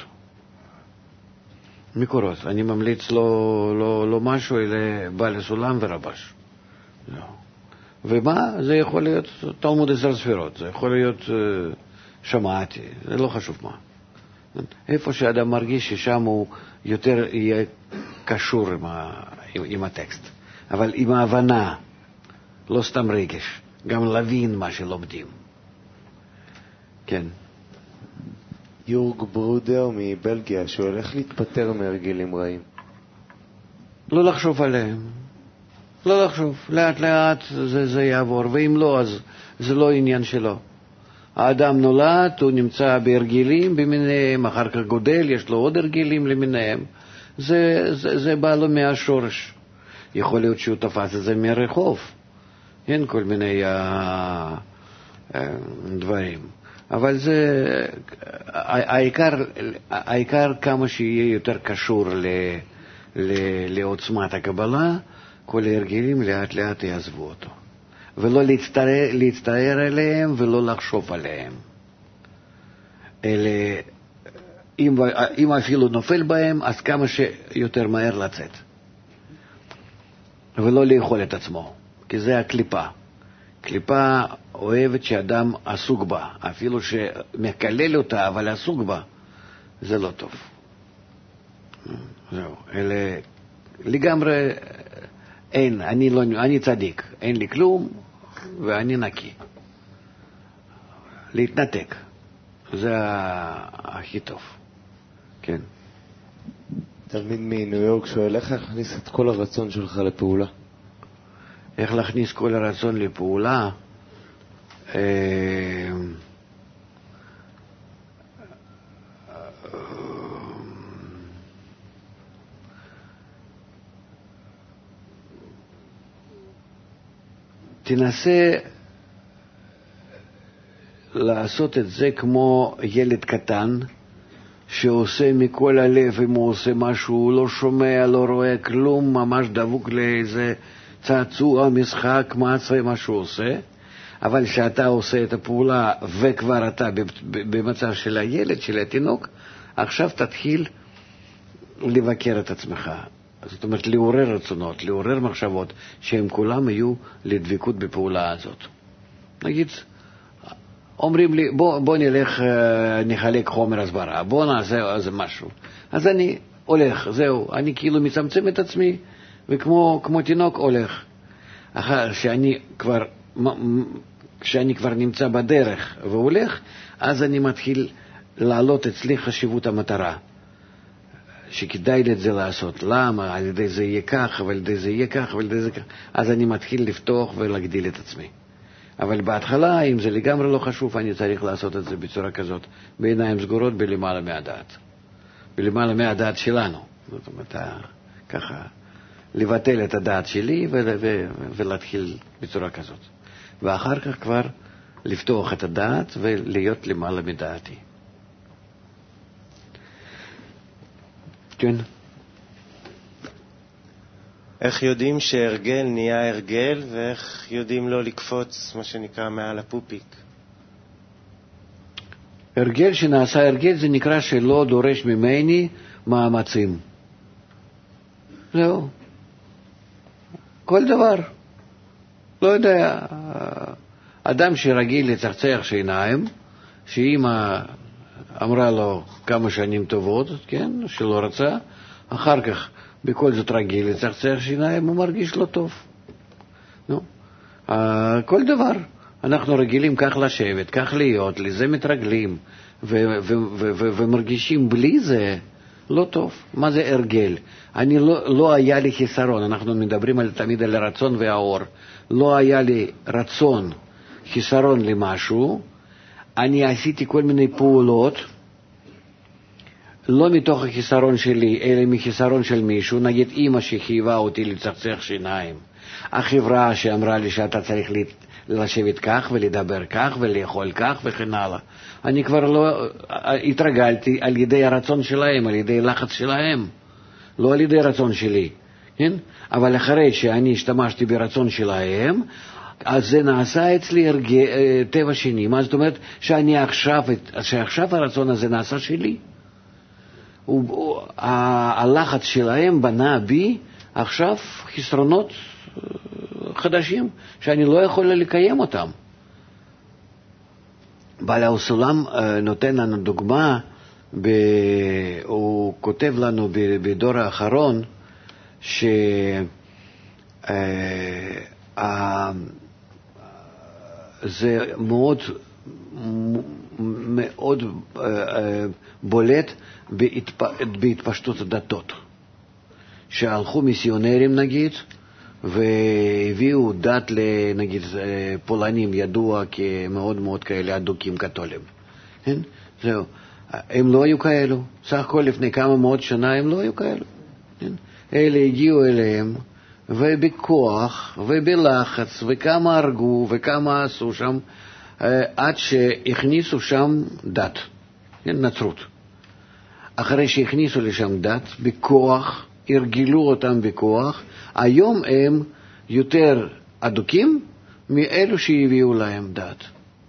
מקורות. אני ממליץ לא, לא, לא משהו, אלא בעל הסולם ורבש. לא. ומה? זה יכול להיות תלמוד עשר ספירות, זה יכול להיות uh, שמעתי, זה לא חשוב מה. איפה שאדם מרגיש ששם הוא יותר יהיה קשור עם, ה, עם, עם הטקסט. אבל עם ההבנה, לא סתם רגש, גם להבין מה שלומדים. כן. יורג ברודר מבלגיה שואל, איך להתפטר מהרגלים רעים? לא לחשוב עליהם. לא לחשוב. לאט לאט זה, זה יעבור, ואם לא, אז זה לא עניין שלו. האדם נולד, הוא נמצא בהרגלים במיניהם, אחר כך גודל, יש לו עוד הרגלים למיניהם. זה, זה, זה בא לו מהשורש. יכול להיות שהוא תפס את זה מהרחוב. אין כל מיני uh, uh, דברים. אבל זה, העיקר, העיקר כמה שיהיה יותר קשור ל, ל, לעוצמת הקבלה, כל ההרגלים לאט לאט יעזבו אותו. ולא להצטער, להצטער עליהם ולא לחשוב עליהם. אלה, אם, אם אפילו נופל בהם, אז כמה שיותר מהר לצאת. ולא לאכול את עצמו, כי זה הקליפה. קליפה אוהבת שאדם עסוק בה, אפילו שמקלל אותה, אבל עסוק בה, זה לא טוב. זהו, אלה לגמרי אין, אני, לא, אני צדיק, אין לי כלום ואני נקי. להתנתק, זה הכי טוב. כן. תלמיד מניו יורק שואל, איך להכניס את כל הרצון שלך לפעולה? איך להכניס כל הרצון לפעולה? תנסה לעשות את זה כמו ילד קטן שעושה מכל הלב, אם הוא עושה משהו, הוא לא שומע, לא רואה כלום, ממש דבוק לאיזה צעצוע, משחק, מעשה, מה שהוא עושה. אבל כשאתה עושה את הפעולה וכבר אתה במצב של הילד, של התינוק, עכשיו תתחיל לבקר את עצמך. זאת אומרת, לעורר רצונות, לעורר מחשבות, שהם כולם יהיו לדבקות בפעולה הזאת. נגיד, אומרים לי, בוא, בוא נלך, נחלק חומר הסברה, בוא נעשה איזה משהו. אז אני הולך, זהו, אני כאילו מצמצם את עצמי, וכמו כמו תינוק הולך. אחר שאני כבר, כשאני כבר נמצא בדרך והולך, אז אני מתחיל לעלות אצלי חשיבות המטרה. שכדאי את זה לעשות. למה? על ידי זה יהיה כך, ועל ידי זה יהיה כך, ועל ידי זה כך. אז אני מתחיל לפתוח ולהגדיל את עצמי. אבל בהתחלה, אם זה לגמרי לא חשוב, אני צריך לעשות את זה בצורה כזאת, בעיניים סגורות, בלמעלה מהדעת. בלמעלה מהדעת שלנו. זאת אומרת, ככה, לבטל את הדעת שלי ו- ו- ולהתחיל בצורה כזאת. ואחר כך כבר לפתוח את הדעת ולהיות למעלה מדעתי. כן. איך יודעים שהרגל נהיה הרגל, ואיך יודעים לא לקפוץ, מה שנקרא, מעל הפופיק? הרגל שנעשה הרגל זה נקרא שלא דורש ממני מאמצים. זהו. כל דבר. לא יודע, אדם שרגיל לצחצח שיניים, שאמא אמרה לו כמה שנים טובות, כן, שלא רצה, אחר כך בכל זאת רגיל לצחצח שיניים, הוא מרגיש לא טוב. נו, כל דבר. אנחנו רגילים כך לשבת, כך להיות, לזה מתרגלים, ו- ו- ו- ו- ומרגישים בלי זה לא טוב. מה זה הרגל? אני לא, לא היה לי חיסרון, אנחנו מדברים על, תמיד על הרצון והאור. לא היה לי רצון, חיסרון למשהו, אני עשיתי כל מיני פעולות, לא מתוך החיסרון שלי, אלא מחיסרון של מישהו, נגיד אמא שחייבה אותי לצחצח שיניים, החברה שאמרה לי שאתה צריך לשבת כך ולדבר כך ולאכול כך וכן הלאה. אני כבר לא התרגלתי על ידי הרצון שלהם, על ידי לחץ שלהם, לא על ידי רצון שלי, כן? אבל אחרי שאני השתמשתי ברצון שלהם, אז זה נעשה אצלי הרגל, טבע שני. מה זאת אומרת? שאני עכשיו, שעכשיו הרצון הזה נעשה שלי. הלחץ שלהם בנה בי עכשיו חסרונות חדשים שאני לא יכול לקיים אותם. בעל הסולם נותן לנו דוגמה, ב... הוא כותב לנו בדור האחרון ש... זה מאוד מאוד בולט בהתפשטות הדתות. שהלכו מיסיונרים נגיד והביאו דת לנגיד פולנים ידוע כמאוד מאוד כאלה אדוקים קתולים. כן? זהו. הם לא היו כאלו. סך הכל לפני כמה מאות שנה הם לא היו כאלו. כן? אלה הגיעו אליהם ובכוח ובלחץ וכמה הרגו וכמה עשו שם עד שהכניסו שם דת, נצרות. אחרי שהכניסו לשם דת בכוח, הרגילו אותם בכוח, היום הם יותר אדוקים מאלו שהביאו להם דת.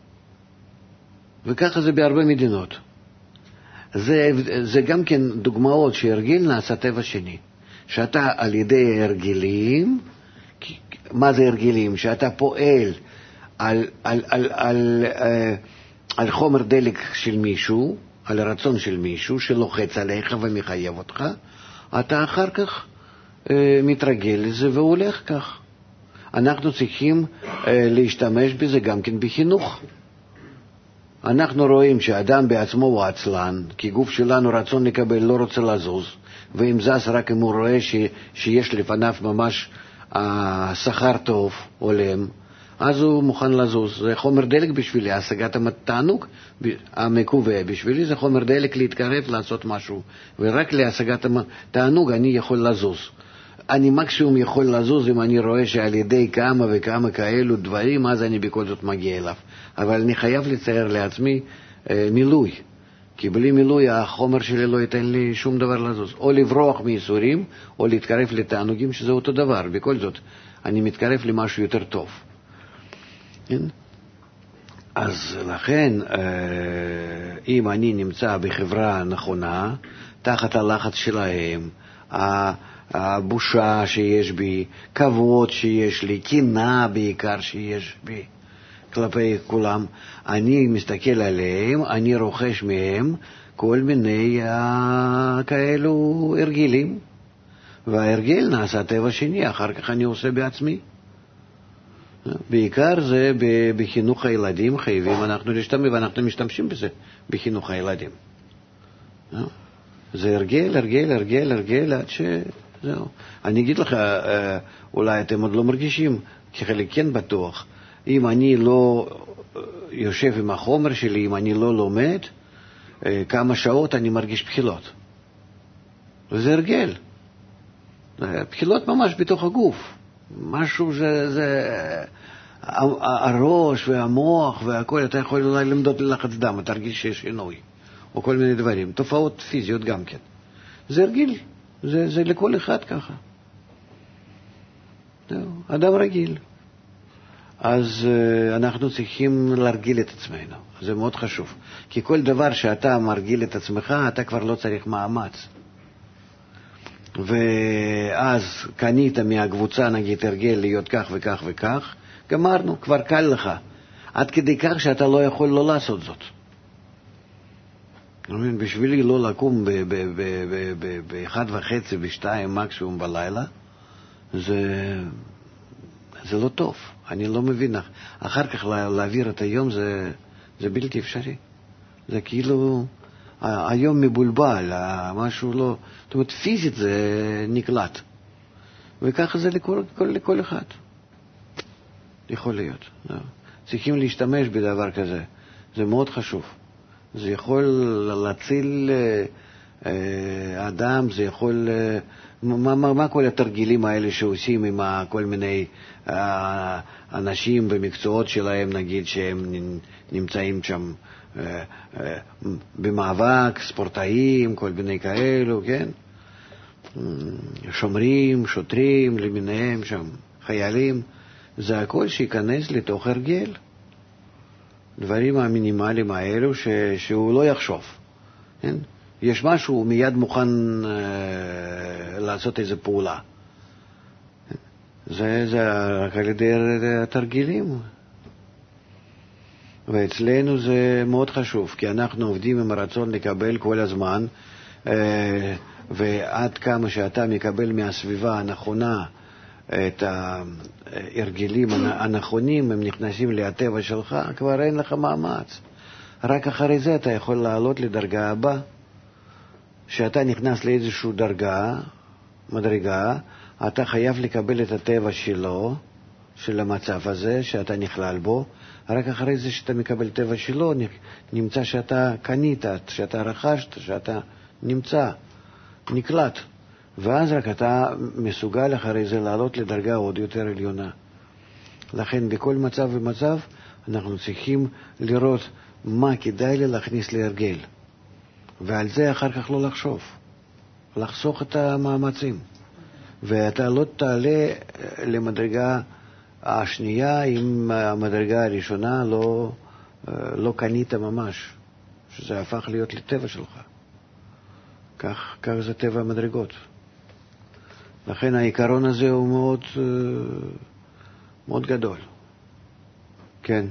וככה זה בהרבה מדינות. זה, זה גם כן דוגמאות שהרגיל נעשה טבע שני. שאתה על ידי הרגלים, מה זה הרגלים? שאתה פועל על, על, על, על, על, על חומר דלק של מישהו, על הרצון של מישהו שלוחץ עליך ומחייב אותך, אתה אחר כך אה, מתרגל לזה והולך כך. אנחנו צריכים אה, להשתמש בזה גם כן בחינוך. אנחנו רואים שאדם בעצמו הוא עצלן, כי גוף שלנו רצון לקבל לא רוצה לזוז, ואם זז רק אם הוא רואה ש, שיש לפניו ממש אה, שכר טוב, עולם, אז הוא מוכן לזוז. זה חומר דלק בשבילי, השגת התענוג המקווה בשבילי זה חומר דלק להתקרב, לעשות משהו. ורק להשגת התענוג אני יכול לזוז. אני מקסימום יכול לזוז אם אני רואה שעל ידי כמה וכמה כאלו דברים, אז אני בכל זאת מגיע אליו. אבל אני חייב לצייר לעצמי אה, מילוי. כי בלי מילוי החומר שלי לא ייתן לי שום דבר לזוז. או לברוח מייסורים, או להתקרב לתענוגים, שזה אותו דבר. בכל זאת, אני מתקרב למשהו יותר טוב. כן? אז לכן, אם אני נמצא בחברה נכונה, תחת הלחץ שלהם, הבושה שיש בי, כבוד שיש לי, קנאה בעיקר שיש בי, כלפי כולם, אני מסתכל עליהם, אני רוכש מהם כל מיני uh, כאלו הרגלים, וההרגל נעשה טבע שני, אחר כך אני עושה בעצמי. בעיקר זה בחינוך הילדים, חייבים אנחנו להשתמש, ואנחנו משתמשים בזה בחינוך הילדים. זה הרגל, הרגל, הרגל, הרגל, עד שזהו. אני אגיד לך, אולי אתם עוד לא מרגישים, כי חלק כן בטוח, אם אני לא יושב עם החומר שלי, אם אני לא לומד, כמה שעות אני מרגיש בחילות. וזה הרגל. בחילות ממש בתוך הגוף. משהו זה, זה הראש והמוח והכל, אתה יכול אולי למדוד ללחץ דם, אתה תרגיש שיש שינוי, או כל מיני דברים, תופעות פיזיות גם כן. זה רגיל, זה, זה לכל אחד ככה. אדם רגיל. אז אנחנו צריכים להרגיל את עצמנו, זה מאוד חשוב. כי כל דבר שאתה מרגיל את עצמך, אתה כבר לא צריך מאמץ. ואז קנית מהקבוצה, נגיד, הרגל להיות כך וכך וכך, גמרנו, כבר קל לך. עד כדי כך שאתה לא יכול לא לעשות זאת. בשבילי לא לקום באחד וחצי, בשתיים מקסימום בלילה, זה, זה לא טוב. אני לא מבין. אחר כך להעביר את היום זה, זה בלתי אפשרי. זה כאילו... היום מבולבל, משהו לא... זאת אומרת, פיזית זה נקלט. וככה זה לכל, לכל, לכל אחד. יכול להיות. צריכים להשתמש בדבר כזה. זה מאוד חשוב. זה יכול להציל אדם, זה יכול... מה, מה, מה כל התרגילים האלה שעושים עם כל מיני אנשים במקצועות שלהם, נגיד, שהם נמצאים שם במאבק, ספורטאים, כל מיני כאלו, כן? שומרים, שוטרים, למיניהם שם, חיילים, זה הכל שיכנס לתוך הרגל. דברים המינימליים האלו ש, שהוא לא יחשוב. כן? יש משהו, הוא מיד מוכן אה, לעשות איזו פעולה. זה, זה רק על ידי התרגילים. ואצלנו זה מאוד חשוב, כי אנחנו עובדים עם הרצון לקבל כל הזמן, אה, ועד כמה שאתה מקבל מהסביבה הנכונה את ההרגלים הנכונים, הם נכנסים לטבע שלך, כבר אין לך מאמץ. רק אחרי זה אתה יכול לעלות לדרגה הבאה, שאתה נכנס לאיזושהי דרגה, מדרגה, אתה חייב לקבל את הטבע שלו, של המצב הזה שאתה נכלל בו, רק אחרי זה שאתה מקבל טבע שלו, נמצא שאתה קנית, שאתה רכשת, שאתה נמצא, נקלט. ואז רק אתה מסוגל אחרי זה לעלות לדרגה עוד יותר עליונה. לכן בכל מצב ומצב אנחנו צריכים לראות מה כדאי לי להכניס להרגל. ועל זה אחר כך לא לחשוב. לחסוך את המאמצים. ואתה לא תעלה למדרגה השנייה אם המדרגה הראשונה לא, לא קנית ממש. שזה הפך להיות לטבע שלך. כך, כך זה טבע המדרגות. לכן העיקרון הזה הוא מאוד, מאוד גדול. כן.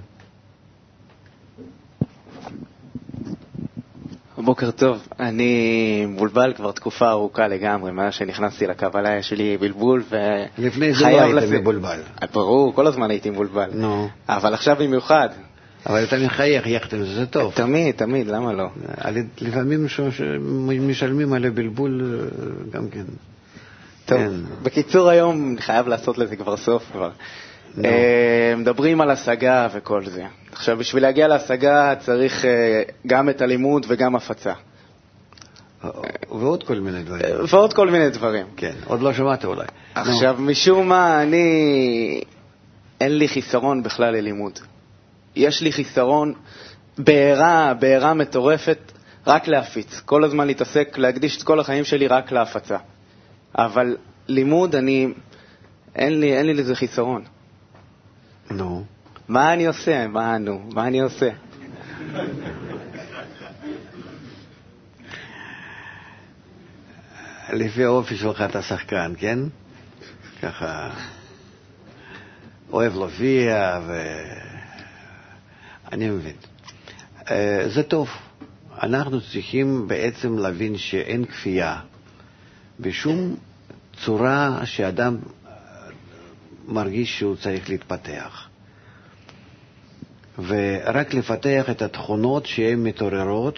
בוקר טוב, אני מבולבל כבר תקופה ארוכה לגמרי, מאז שנכנסתי לקבלה יש לי בלבול ו... לפני זה לא היית מבולבל. ברור, כל הזמן הייתי מבולבל. נו. אבל עכשיו במיוחד. אבל אתה מחייך, יחתם, זה טוב. תמיד, תמיד, למה לא? לפעמים משלמים על הבלבול גם כן. טוב, בקיצור היום אני חייב לעשות לזה כבר סוף כבר. מדברים על השגה וכל זה. עכשיו, בשביל להגיע להשגה צריך גם את הלימוד וגם הפצה. ועוד כל מיני דברים. ועוד כל מיני דברים. כן, עוד לא שמעת אולי. עכשיו, משום מה, אני... אין לי חיסרון בכלל ללימוד. יש לי חיסרון בעירה, בעירה מטורפת, רק להפיץ. כל הזמן להתעסק, להקדיש את כל החיים שלי רק להפצה. אבל לימוד, אני... אין לי, אין לי לזה חיסרון. נו. מה אני עושה? מה נו? מה אני עושה? לפי האופי שלך אתה שחקן, כן? ככה אוהב להופיע אני מבין. זה טוב. אנחנו צריכים בעצם להבין שאין כפייה בשום צורה שאדם מרגיש שהוא צריך להתפתח. ורק לפתח את התכונות שהן מתעוררות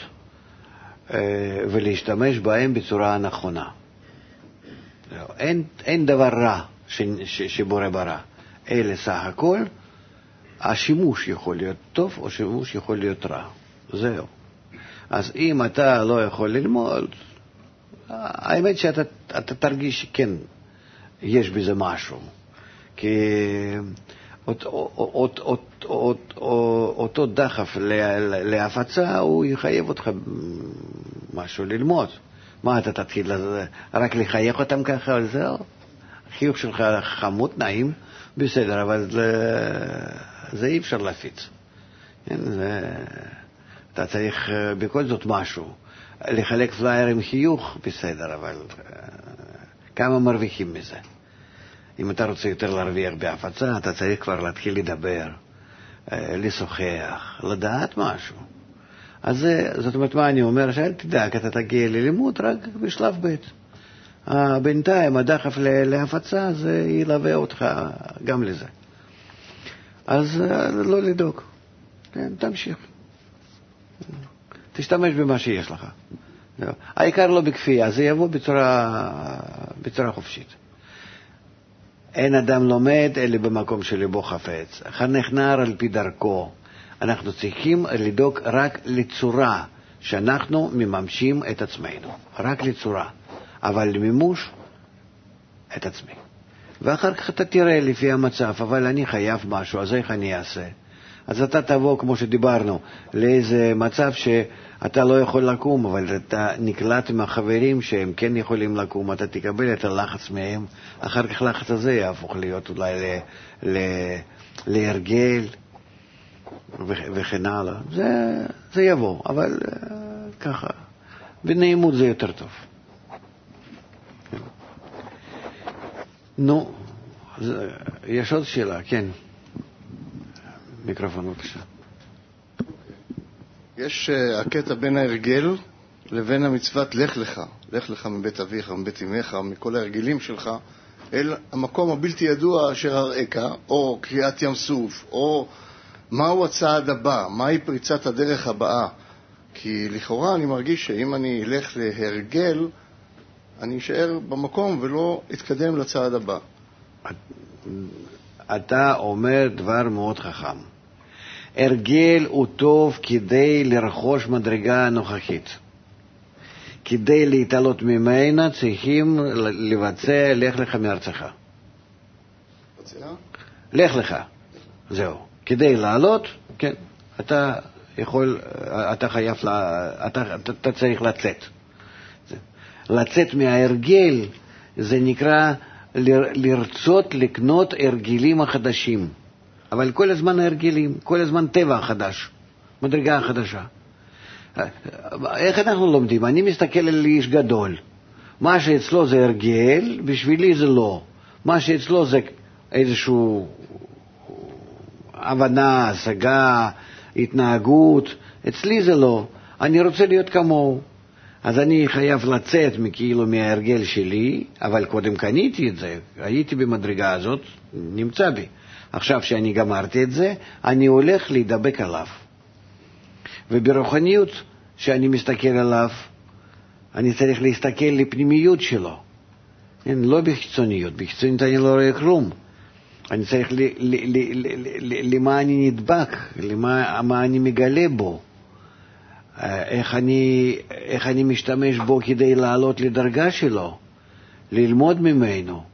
ולהשתמש בהן בצורה הנכונה. אין, אין דבר רע ש, ש, שבורא ברא, אלא סך הכל השימוש יכול להיות טוב או שימוש יכול להיות רע. זהו. אז אם אתה לא יכול ללמוד, האמת שאתה אתה תרגיש שכן יש בזה משהו. כי אותו דחף להפצה הוא יחייב אותך משהו ללמוד. מה אתה תתחיל רק לחייך אותם ככה על זהו? החיוך שלך חמוד, נעים, בסדר, אבל זה אי אפשר להפיץ. אתה צריך בכל זאת משהו. לחלק פלייר עם חיוך, בסדר, אבל כמה מרוויחים מזה? אם אתה רוצה יותר להרוויח בהפצה, אתה צריך כבר להתחיל לדבר, לשוחח, לדעת משהו. אז זאת אומרת, מה אני אומר? שאל תדאג, אתה תגיע ללימוד רק בשלב ב'. בינתיים, הדחף להפצה, זה ילווה אותך גם לזה. אז לא לדאוג. תמשיך. תשתמש במה שיש לך. העיקר לא בכפייה, זה יבוא בצורה, בצורה חופשית. אין אדם לומד אלא במקום שלבו חפץ. חנך נער על פי דרכו. אנחנו צריכים לדאוג רק לצורה שאנחנו מממשים את עצמנו. רק לצורה. אבל למימוש את עצמי. ואחר כך אתה תראה לפי המצב, אבל אני חייב משהו, אז איך אני אעשה? אז אתה תבוא, כמו שדיברנו, לאיזה מצב שאתה לא יכול לקום, אבל אתה נקלט מהחברים שהם כן יכולים לקום, אתה תקבל את הלחץ מהם, אחר כך לחץ הזה יהפוך להיות אולי ל, ל, להרגל וכן הלאה. זה, זה יבוא, אבל ככה, בנעימות זה יותר טוב. נו, יש עוד שאלה, כן. מיקרופון, בבקשה. יש uh, הקטע בין ההרגל לבין המצוות לך לך, לך לך מבית אביך, מבית אמך, מכל ההרגלים שלך, אל המקום הבלתי ידוע אשר הראיך, או קריאת ים סוף, או מהו הצעד הבא, מהי פריצת הדרך הבאה. כי לכאורה אני מרגיש שאם אני אלך להרגל, אני אשאר במקום ולא אתקדם לצעד הבא. אתה אומר דבר מאוד חכם. הרגל הוא טוב כדי לרכוש מדרגה נוכחית. כדי להתעלות ממנה צריכים לבצע לך לך מארצך. לך לך. זהו. כדי לעלות, כן, אתה יכול, אתה חייב, אתה, אתה, אתה צריך לצאת. לצאת מההרגל זה נקרא לרצות לקנות הרגלים החדשים. אבל כל הזמן הרגלים, כל הזמן טבע חדש, מדרגה חדשה. איך אנחנו לומדים? אני מסתכל על איש גדול. מה שאצלו זה הרגל, בשבילי זה לא. מה שאצלו זה איזשהו הבנה, השגה, התנהגות. אצלי זה לא. אני רוצה להיות כמוהו. אז אני חייב לצאת מכאילו מההרגל שלי, אבל קודם קניתי את זה, הייתי במדרגה הזאת, נמצא בי. עכשיו שאני גמרתי את זה, אני הולך להידבק עליו. וברוחניות שאני מסתכל עליו, אני צריך להסתכל לפנימיות שלו. לא בחיצוניות, בחיצוניות אני לא רואה כלום. אני צריך ל, ל, ל, ל, ל, למה אני נדבק, למה מה אני מגלה בו. איך אני, איך אני משתמש בו כדי לעלות לדרגה שלו, ללמוד ממנו,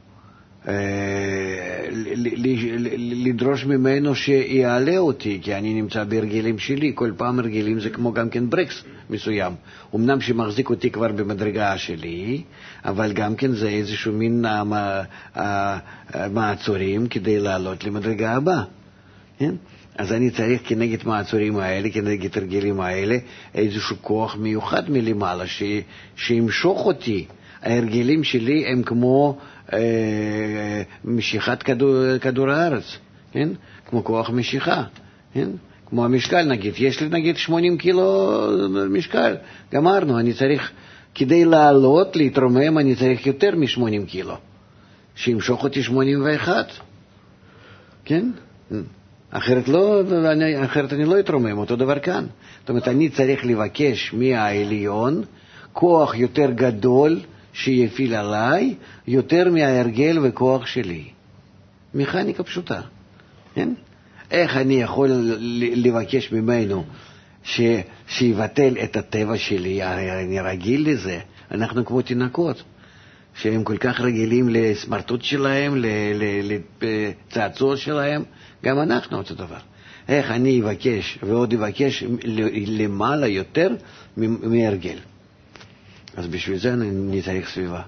לדרוש ממנו שיעלה אותי, כי אני נמצא בהרגלים שלי. כל פעם הרגלים זה כמו גם כן ברקס מסוים. אמנם שמחזיק אותי כבר במדרגה שלי, אבל גם כן זה איזשהו מין מעצורים כדי לעלות למדרגה הבאה. כן? אז אני צריך כנגד מעצורים האלה, כנגד הרגלים האלה, איזשהו כוח מיוחד מלמעלה ש... שימשוך אותי. ההרגלים שלי הם כמו אה, משיכת כדור, כדור הארץ, כן? כמו כוח משיכה, כן? כמו המשקל נגיד, יש לי נגיד שמונים קילו משקל, גמרנו, אני צריך, כדי לעלות, להתרומם, אני צריך יותר מ-שמונים קילו, שימשוך אותי שמונים ואחת, כן? אחרת לא, אני, אחרת אני לא אתרומם, אותו דבר כאן. זאת אומרת, אני צריך לבקש מהעליון כוח יותר גדול שיפיל עליי, יותר מההרגל וכוח שלי. מכניקה פשוטה, כן? איך אני יכול לבקש ממנו ש... שיבטל את הטבע שלי? הרי אני רגיל לזה. אנחנו כמו תינוקות, שהם כל כך רגילים לסמרטוט שלהם, לצעצוע שלהם, גם אנחנו אותו דבר. איך אני אבקש ועוד אבקש למעלה יותר מהרגל? אז בשביל זה אני צריך סביבה.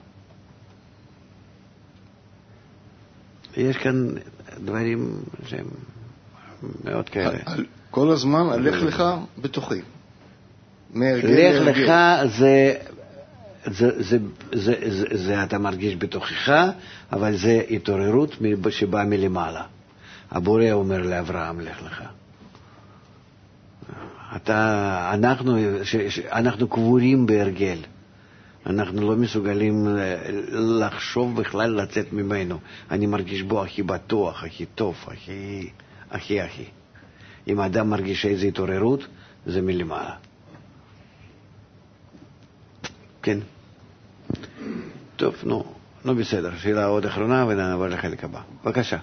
יש כאן דברים שהם מאוד כאלה. כל הזמן הלך לך בתוכי. לך לך זה, זה, זה, זה, זה, זה אתה מרגיש בתוכך, אבל זה התעוררות שבאה מלמעלה. הבורא אומר לאברהם, לך לך. אתה, אנחנו, ש, ש, אנחנו קבורים בהרגל. אנחנו לא מסוגלים לחשוב בכלל לצאת ממנו. אני מרגיש בו הכי בטוח, הכי טוב, הכי, הכי, הכי. אם האדם מרגיש איזו התעוררות, זה מלמעלה. כן. טוב, נו, נו בסדר. שאלה עוד אחרונה ונעבור לחלק הבא. בבקשה.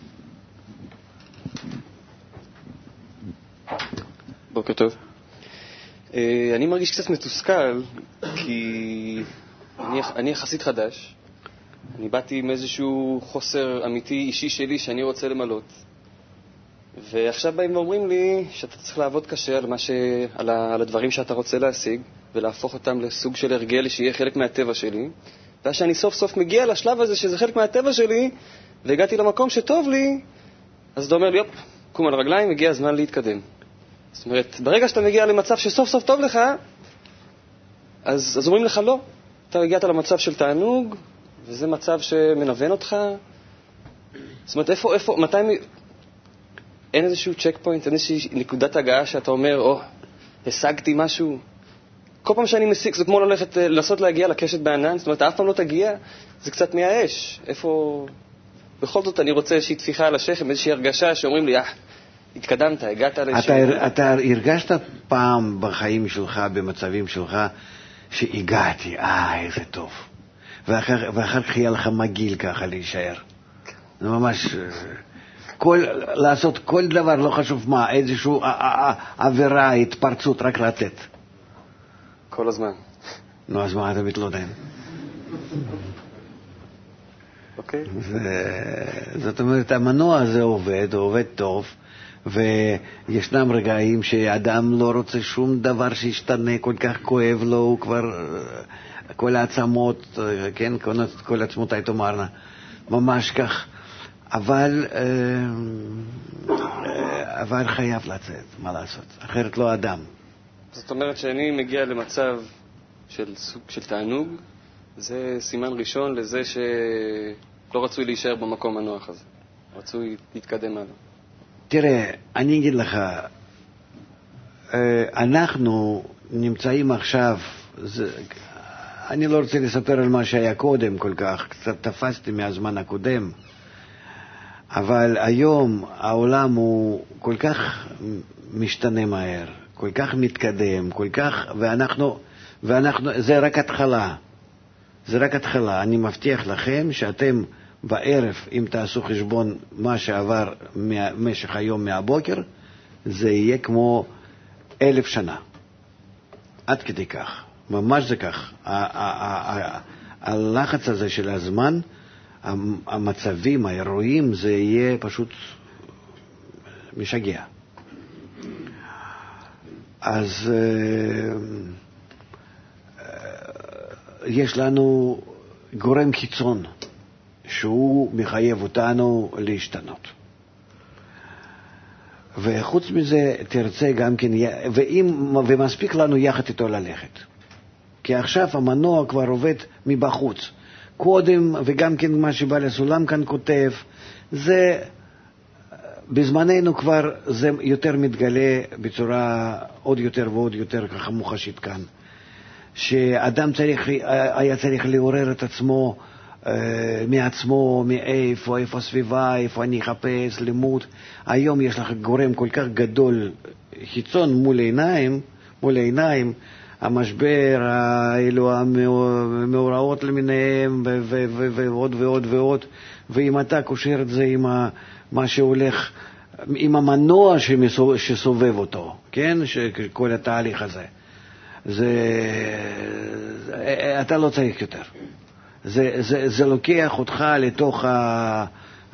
בוקר טוב. אני מרגיש קצת מתוסכל, כי אני, אני יחסית חדש. אני באתי עם איזשהו חוסר אמיתי אישי שלי שאני רוצה למלות. ועכשיו באים ואומרים לי שאתה צריך לעבוד קשה על, מה ש... על, ה... על הדברים שאתה רוצה להשיג, ולהפוך אותם לסוג של הרגל שיהיה חלק מהטבע שלי. ואז שאני סוף סוף מגיע לשלב הזה שזה חלק מהטבע שלי, והגעתי למקום שטוב לי, אז אתה אומר לי, יופ, קום על הרגליים, הגיע הזמן להתקדם. זאת אומרת, ברגע שאתה מגיע למצב שסוף סוף טוב לך, אז, אז אומרים לך לא. אתה הגעת למצב של תענוג, וזה מצב שמנוון אותך. זאת אומרת, איפה, איפה, מתי... אין איזשהו צ'ק פוינט, אין איזושהי נקודת הגעה שאתה אומר, או, השגתי משהו. כל פעם שאני מסיק, זה כמו ללכת, לנסות להגיע לקשת בענן, זאת אומרת, אף פעם לא תגיע, זה קצת מייאש. איפה... בכל זאת אני רוצה איזושהי תפיחה על השכם, איזושהי הרגשה שאומרים לי, אה, התקדמת, הגעת לאיזושהי... אתה, אתה הרגשת פעם בחיים שלך, במצבים שלך, שהגעתי, אה, איזה טוב. ואחר, ואחר כך יהיה לך מגיל ככה להישאר. זה ממש... כל, לעשות כל דבר, לא חשוב מה, איזשהו עבירה, התפרצות, רק לתת. כל הזמן. נו, אז מה אתה מתלונן? אוקיי. זאת אומרת, המנוע הזה עובד, הוא עובד טוב, וישנם רגעים שאדם לא רוצה שום דבר שישתנה, כל כך כואב לו, הוא כבר, כל העצמות, כן, כל עצמותיי תאמרנה, ממש כך. אבל, אבל חייב לצאת, מה לעשות? אחרת לא אדם. זאת אומרת שאני מגיע למצב של סוג של תענוג, זה סימן ראשון לזה שלא רצוי להישאר במקום הנוח הזה. רצוי להתקדם הלאה. תראה, אני אגיד לך, אנחנו נמצאים עכשיו, זה, אני לא רוצה לספר על מה שהיה קודם כל כך, קצת תפסתי מהזמן הקודם, אבל היום העולם הוא כל כך משתנה מהר, כל כך מתקדם, כל כך, ואנחנו, ואנחנו, זה רק התחלה. זה רק התחלה. אני מבטיח לכם שאתם בערב, אם תעשו חשבון מה שעבר במשך היום מהבוקר, זה יהיה כמו אלף שנה. עד כדי כך. ממש זה כך. הלחץ הזה של הזמן, המצבים, האירועים, זה יהיה פשוט משגע. אז יש לנו גורם חיצון שהוא מחייב אותנו להשתנות. וחוץ מזה תרצה גם כן, ואם, ומספיק לנו יחד איתו ללכת. כי עכשיו המנוע כבר עובד מבחוץ. קודם, וגם כן מה שבא לסולם כאן כותב, זה בזמננו כבר זה יותר מתגלה בצורה עוד יותר ועוד יותר ככה מוחשית כאן, שאדם צריך, היה צריך לעורר את עצמו מעצמו, מאיפה, איפה הסביבה, איפה אני אחפש, לימוד. היום יש לך גורם כל כך גדול חיצון מול עיניים, מול העיניים, המשבר, האלו המאורעות למיניהם, ועוד ועוד ועוד, ואם אתה קושר את זה עם מה שהולך, עם המנוע שסובב אותו, כן? כל התהליך הזה, זה, אתה לא צריך יותר. זה, זה, זה לוקח אותך לתוך, ה,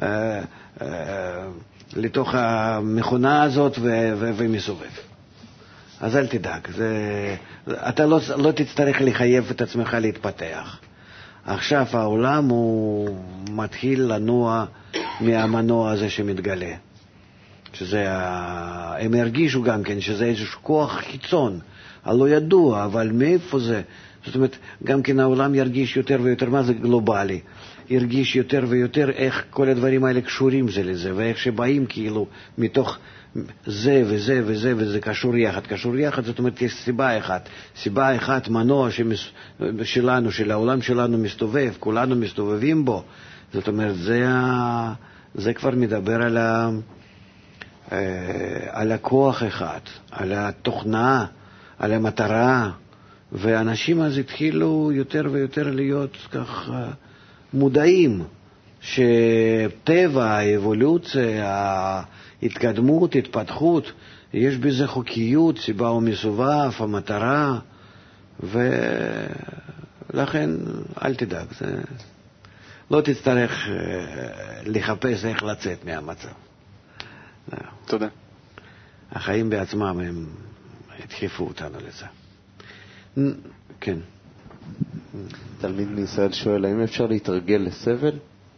לתוך המכונה הזאת ו, ו, ומסובב. אז אל תדאג, זה, אתה לא, לא תצטרך לחייב את עצמך להתפתח. עכשיו העולם הוא מתחיל לנוע מהמנוע הזה שמתגלה. שזה, הם הרגישו גם כן שזה איזשהו כוח חיצון, הלא ידוע, אבל מאיפה זה? זאת אומרת, גם כן העולם ירגיש יותר ויותר, מה זה גלובלי? ירגיש יותר ויותר איך כל הדברים האלה קשורים זה לזה, ואיך שבאים כאילו מתוך זה וזה וזה וזה קשור יחד. קשור יחד, זאת אומרת, יש סיבה אחת. סיבה אחת, מנוע שמס... שלנו, של העולם שלנו מסתובב, כולנו מסתובבים בו. זאת אומרת, זה, ה... זה כבר מדבר על, ה... על הכוח אחד, על התוכנה, על המטרה. ואנשים אז התחילו יותר ויותר להיות כך מודעים שטבע, האבולוציה, ההתקדמות, התפתחות, יש בזה חוקיות, סיבה ומסובב, המטרה, ולכן אל תדאג, זה... לא תצטרך לחפש איך לצאת מהמצב. תודה. החיים בעצמם הם הדחיפו אותנו לזה. כן. תלמיד מישראל שואל, האם אפשר להתרגל לסבל?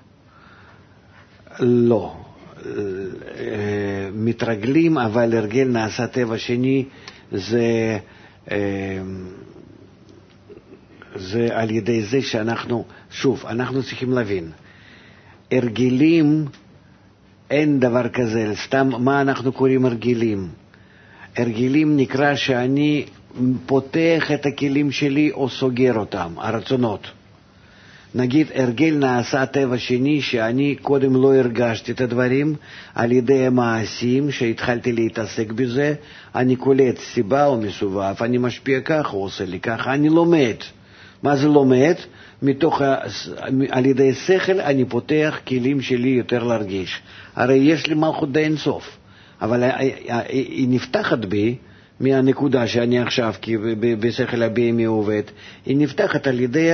לא. מתרגלים, אבל הרגל נעשה טבע שני, זה, זה על ידי זה שאנחנו, שוב, אנחנו צריכים להבין, הרגלים, אין דבר כזה, סתם מה אנחנו קוראים הרגלים? הרגלים נקרא שאני פותח את הכלים שלי או סוגר אותם, הרצונות. נגיד, הרגל נעשה טבע שני שאני קודם לא הרגשתי את הדברים, על ידי המעשים שהתחלתי להתעסק בזה, אני קולט סיבה או מסובב, אני משפיע ככה, הוא עושה לי ככה, אני לומד. מה זה לומד? מתוך, על ידי שכל אני פותח כלים שלי יותר להרגיש. הרי יש לי מלכות די אינסוף, אבל היא נפתחת בי, מהנקודה שאני עכשיו, כי בשכל הבהמי עובד, היא נפתחת על ידי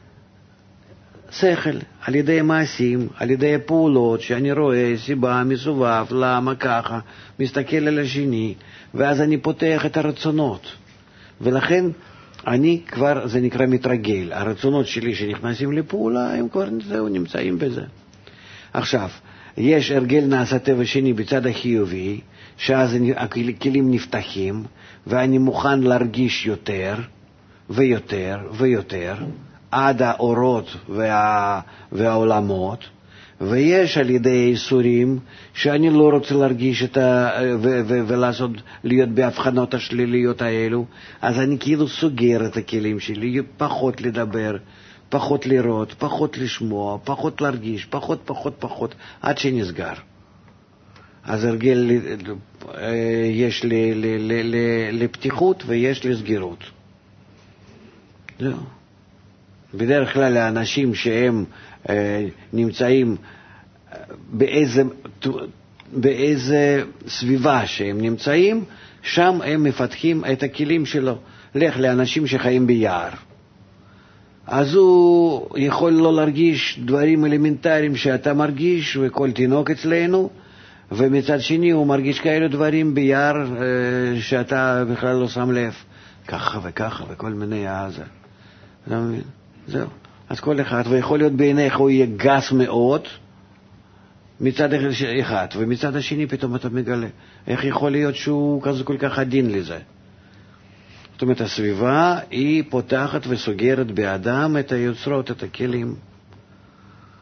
השכל, על ידי המעשים, על ידי הפעולות, שאני רואה סיבה, מסובב, למה ככה, מסתכל על השני, ואז אני פותח את הרצונות. ולכן אני כבר, זה נקרא מתרגל, הרצונות שלי שנכנסים לפעולה, הם כבר זהו, נמצאים בזה. עכשיו, יש הרגל נעשה טבע שני בצד החיובי, שאז הכלים נפתחים, ואני מוכן להרגיש יותר ויותר ויותר, עד האורות וה... והעולמות, ויש על ידי איסורים שאני לא רוצה להרגיש את ה... ו... ו... ולעשות, להיות בהבחנות השליליות האלו, אז אני כאילו סוגר את הכלים שלי, פחות לדבר, פחות לראות, פחות לשמוע, פחות להרגיש, פחות פחות פחות, עד שנסגר. אז הרגל יש לי, ל, ל, ל, לפתיחות ויש לסגירות. זהו. בדרך כלל האנשים שהם אה, נמצאים באיזה, באיזה סביבה שהם נמצאים, שם הם מפתחים את הכלים שלו. לך לאנשים שחיים ביער. אז הוא יכול לא להרגיש דברים אלמנטריים שאתה מרגיש, וכל תינוק אצלנו, ומצד שני הוא מרגיש כאלה דברים ביער אה, שאתה בכלל לא שם לב. ככה וככה וכל מיני הזה. אתה מבין? זהו. אז כל אחד, ויכול להיות בעיניך הוא יהיה גס מאוד, מצד אחד, ומצד השני פתאום אתה מגלה. איך יכול להיות שהוא כזה כל כך עדין לזה? זאת אומרת, הסביבה היא פותחת וסוגרת באדם את היוצרות, את הכלים.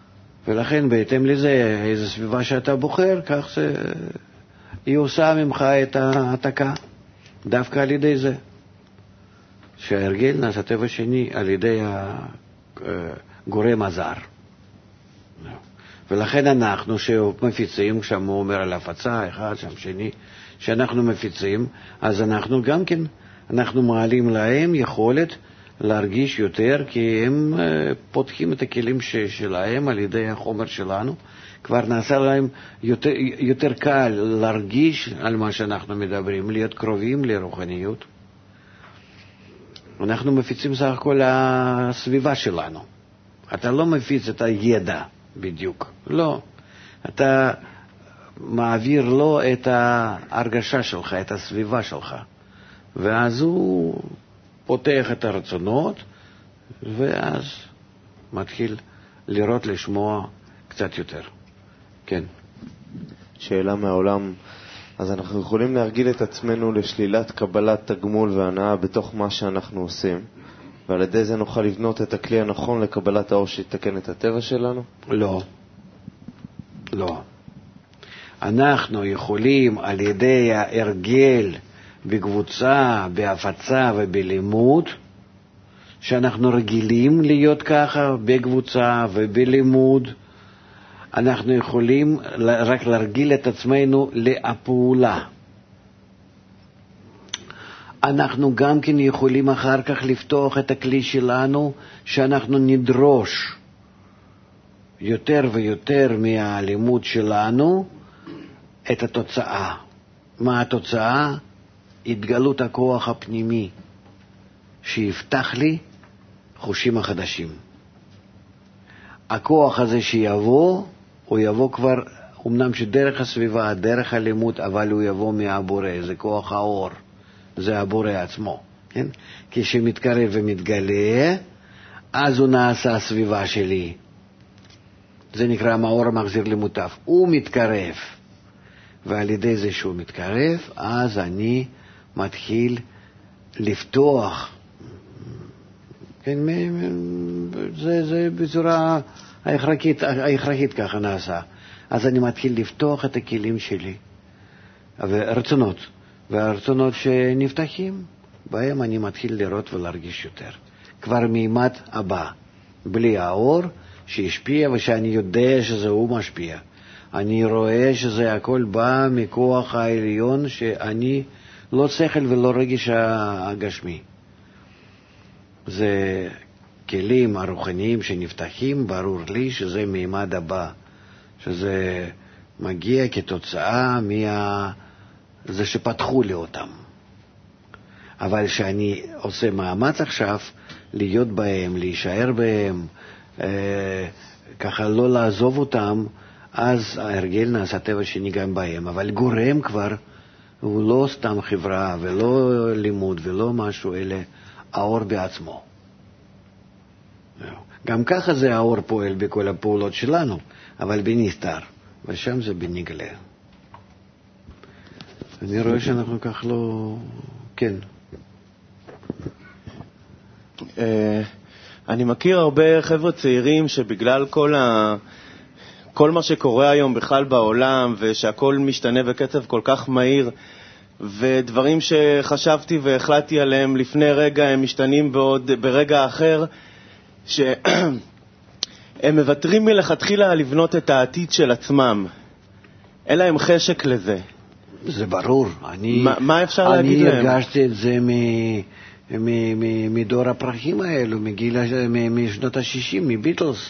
ולכן בהתאם לזה, איזו סביבה שאתה בוחר, כך זה, היא עושה ממך את ההעתקה, דווקא על ידי זה. שההרגל נעשה טבע שני על ידי הגורם הזר. ולכן אנחנו שמפיצים, כשהוא אומר על הפצה, אחד, שם שני, שאנחנו מפיצים, אז אנחנו גם כן, אנחנו מעלים להם יכולת להרגיש יותר, כי הם פותחים את הכלים שלהם על ידי החומר שלנו, כבר נעשה להם יותר, יותר קל להרגיש על מה שאנחנו מדברים, להיות קרובים לרוחניות. אנחנו מפיצים סך הכל הסביבה שלנו. אתה לא מפיץ את הידע בדיוק, לא. אתה מעביר לו את ההרגשה שלך, את הסביבה שלך. ואז הוא פותח את הרצונות, ואז מתחיל לראות, לשמוע קצת יותר. כן. שאלה מהעולם. אז אנחנו יכולים להרגיל את עצמנו לשלילת קבלת תגמול והנאה בתוך מה שאנחנו עושים, ועל ידי זה נוכל לבנות את הכלי הנכון לקבלת האור שיתקן את הטבע שלנו? לא. לא. אנחנו יכולים על ידי ההרגל בקבוצה, בהפצה ובלימוד, שאנחנו רגילים להיות ככה בקבוצה ובלימוד, אנחנו יכולים רק להרגיל את עצמנו לפעולה. אנחנו גם כן יכולים אחר כך לפתוח את הכלי שלנו, שאנחנו נדרוש יותר ויותר מהלימוד שלנו את התוצאה. מה התוצאה? התגלות הכוח הפנימי שיפתח לי חושים החדשים. הכוח הזה שיבוא, הוא יבוא כבר, אמנם שדרך הסביבה, דרך הלימוד, אבל הוא יבוא מהבורא, זה כוח האור, זה הבורא עצמו. כן? כשמתקרב ומתגלה, אז הוא נעשה הסביבה שלי. זה נקרא מאור מחזיר למוטף. הוא מתקרב, ועל ידי זה שהוא מתקרב, אז אני מתחיל לפתוח. כן, זה, זה בצורה ההכרחית, ההכרחית ככה נעשה. אז אני מתחיל לפתוח את הכלים שלי, ורצונות, והרצונות שנפתחים, בהם אני מתחיל לראות ולהרגיש יותר. כבר מימד הבא, בלי האור שהשפיע ושאני יודע שזה הוא משפיע. אני רואה שזה הכל בא מכוח העליון שאני לא שכל ולא רגש הגשמי. זה כלים הרוחניים שנפתחים, ברור לי שזה מימד הבא, שזה מגיע כתוצאה מה... זה שפתחו לי אותם. אבל שאני עושה מאמץ עכשיו להיות בהם, להישאר בהם, אה, ככה לא לעזוב אותם, אז ההרגל נעשה טבע שני גם בהם. אבל גורם כבר הוא לא סתם חברה ולא לימוד ולא משהו, אלא האור בעצמו. גם ככה זה האור פועל בכל הפעולות שלנו, אבל בנסתר, ושם זה בנגלה. אני רואה שאנחנו כך לא... כן. אני מכיר הרבה חבר'ה צעירים שבגלל כל ה... כל מה שקורה היום בכלל בעולם, ושהכל משתנה בקצב כל כך מהיר, ודברים שחשבתי והחלטתי עליהם לפני רגע הם משתנים בעוד ברגע אחר, שהם מוותרים מלכתחילה לבנות את העתיד של עצמם. אין להם חשק לזה. זה ברור. אני, מה, מה אפשר להגיד להם? אני הרגשתי את זה מ, מ, מ, מדור הפרחים האלו, מגיל, מ, משנות ה-שישים, מביטלס.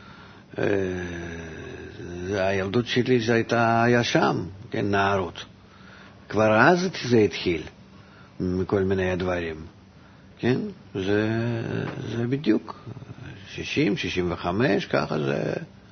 הילדות שלי זה הייתה, היה שם, כן, נערות. כבר אז זה התחיל, מכל מיני דברים. כן, זה, זה בדיוק. שישים, שישים וחמש, ככה זה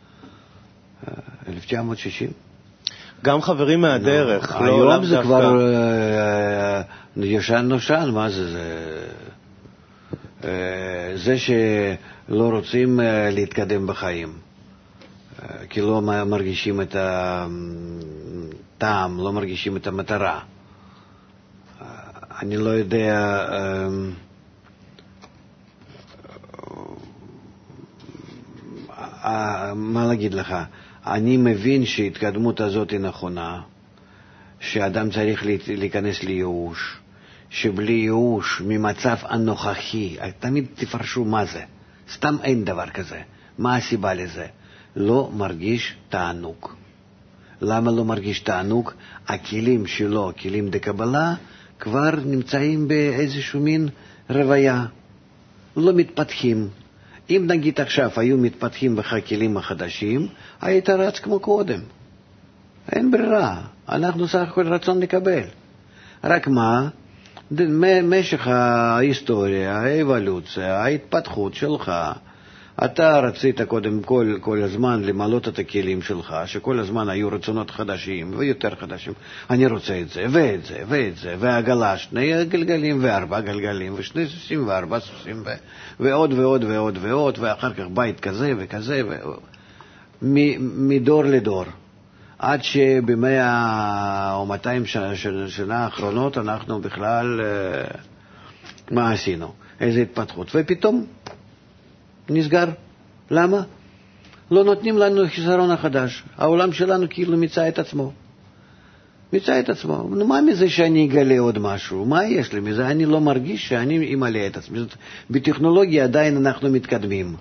אלף תשע מאות שישים. גם חברים מהדרך. לא, לא, היום זה דווקא. כבר uh, ישן נושן, מה זה? זה, uh, זה שלא רוצים uh, להתקדם בחיים. Uh, כי לא מרגישים את הטעם, לא מרגישים את המטרה. Uh, אני לא יודע... Uh, מה להגיד לך? אני מבין שההתקדמות הזאת היא נכונה, שאדם צריך להיכנס לייאוש, שבלי ייאוש ממצב הנוכחי, תמיד תפרשו מה זה, סתם אין דבר כזה. מה הסיבה לזה? לא מרגיש תענוג. למה לא מרגיש תענוג? הכלים שלו, הכלים דקבלה, כבר נמצאים באיזשהו מין רוויה, לא מתפתחים. אם נגיד עכשיו היו מתפתחים בך כלים החדשים, היית רץ כמו קודם. אין ברירה, אנחנו סך הכל רצון לקבל. רק מה? משך ההיסטוריה, האבולוציה, ההתפתחות שלך, אתה רצית קודם כל, כל הזמן למלות את הכלים שלך, שכל הזמן היו רצונות חדשים ויותר חדשים. אני רוצה את זה ואת זה ואת זה, והגלה, שני גלגלים וארבע גלגלים, ושני סוסים וארבע סוסים, ו... ועוד ועוד ועוד ועוד, ואחר כך בית כזה וכזה, ו... מ... מדור לדור. עד שבמאה או מאתיים שנה, שנה האחרונות אנחנו בכלל, מה עשינו? איזו התפתחות. ופתאום נסגר. למה? לא נותנים לנו חיסרון החדש. העולם שלנו כאילו מצא את עצמו. מצא את עצמו. מה מזה שאני אגלה עוד משהו? מה יש לי מזה? אני לא מרגיש שאני אמלא את עצמי. בטכנולוגיה עדיין אנחנו מתקדמים.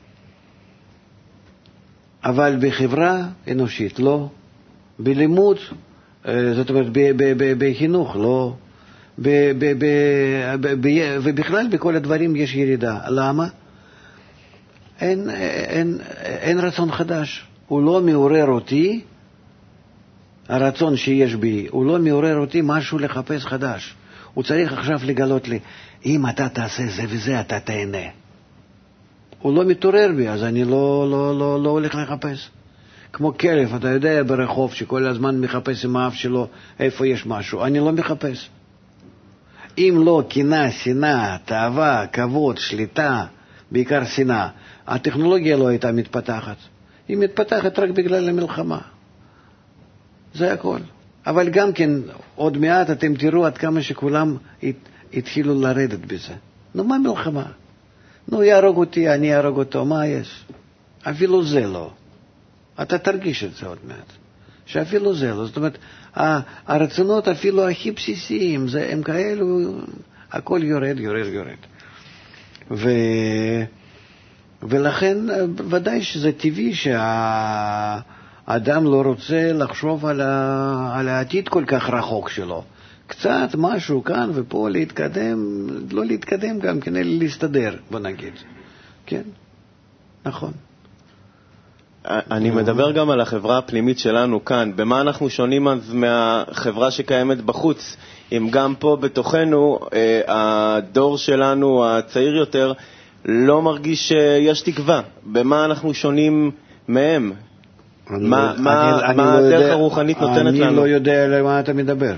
אבל בחברה אנושית לא. בלימוד, זאת אומרת, בחינוך לא. ובכלל בכל הדברים יש ירידה. למה? אין, אין, אין רצון חדש. הוא לא מעורר אותי, הרצון שיש בי, הוא לא מעורר אותי משהו לחפש חדש. הוא צריך עכשיו לגלות לי, אם אתה תעשה זה וזה, אתה תהנה. הוא לא מתעורר בי, אז אני לא, לא, לא, לא הולך לחפש. כמו כלב, אתה יודע ברחוב שכל הזמן מחפש עם האף שלו איפה יש משהו. אני לא מחפש. אם לא קנאה, שנאה, תאווה, כבוד, שליטה, בעיקר שנאה, הטכנולוגיה לא הייתה מתפתחת. היא מתפתחת רק בגלל המלחמה. זה הכל. אבל גם כן, עוד מעט אתם תראו עד כמה שכולם התחילו לרדת בזה. נו, מה מלחמה? נו, יהרוג אותי, אני יהרוג אותו, מה יש? אפילו זה לא. אתה תרגיש את זה עוד מעט. שאפילו זה לא. זאת אומרת, הרצונות אפילו הכי בסיסיים, זה, הם כאלו, הכל יורד, יורד, יורד. ו... ולכן ודאי שזה טבעי שהאדם לא רוצה לחשוב על, ה... על העתיד כל כך רחוק שלו. קצת משהו כאן ופה להתקדם, לא להתקדם גם כדי להסתדר, בוא נגיד. כן? נכון. אני מדבר גם על החברה הפנימית שלנו כאן. במה אנחנו שונים אז מהחברה שקיימת בחוץ? אם גם פה בתוכנו, הדור שלנו, הצעיר יותר, לא מרגיש שיש תקווה. במה אנחנו שונים מהם? מה הדרך הרוחנית נותנת לנו? אני לא יודע למה אתה מדבר.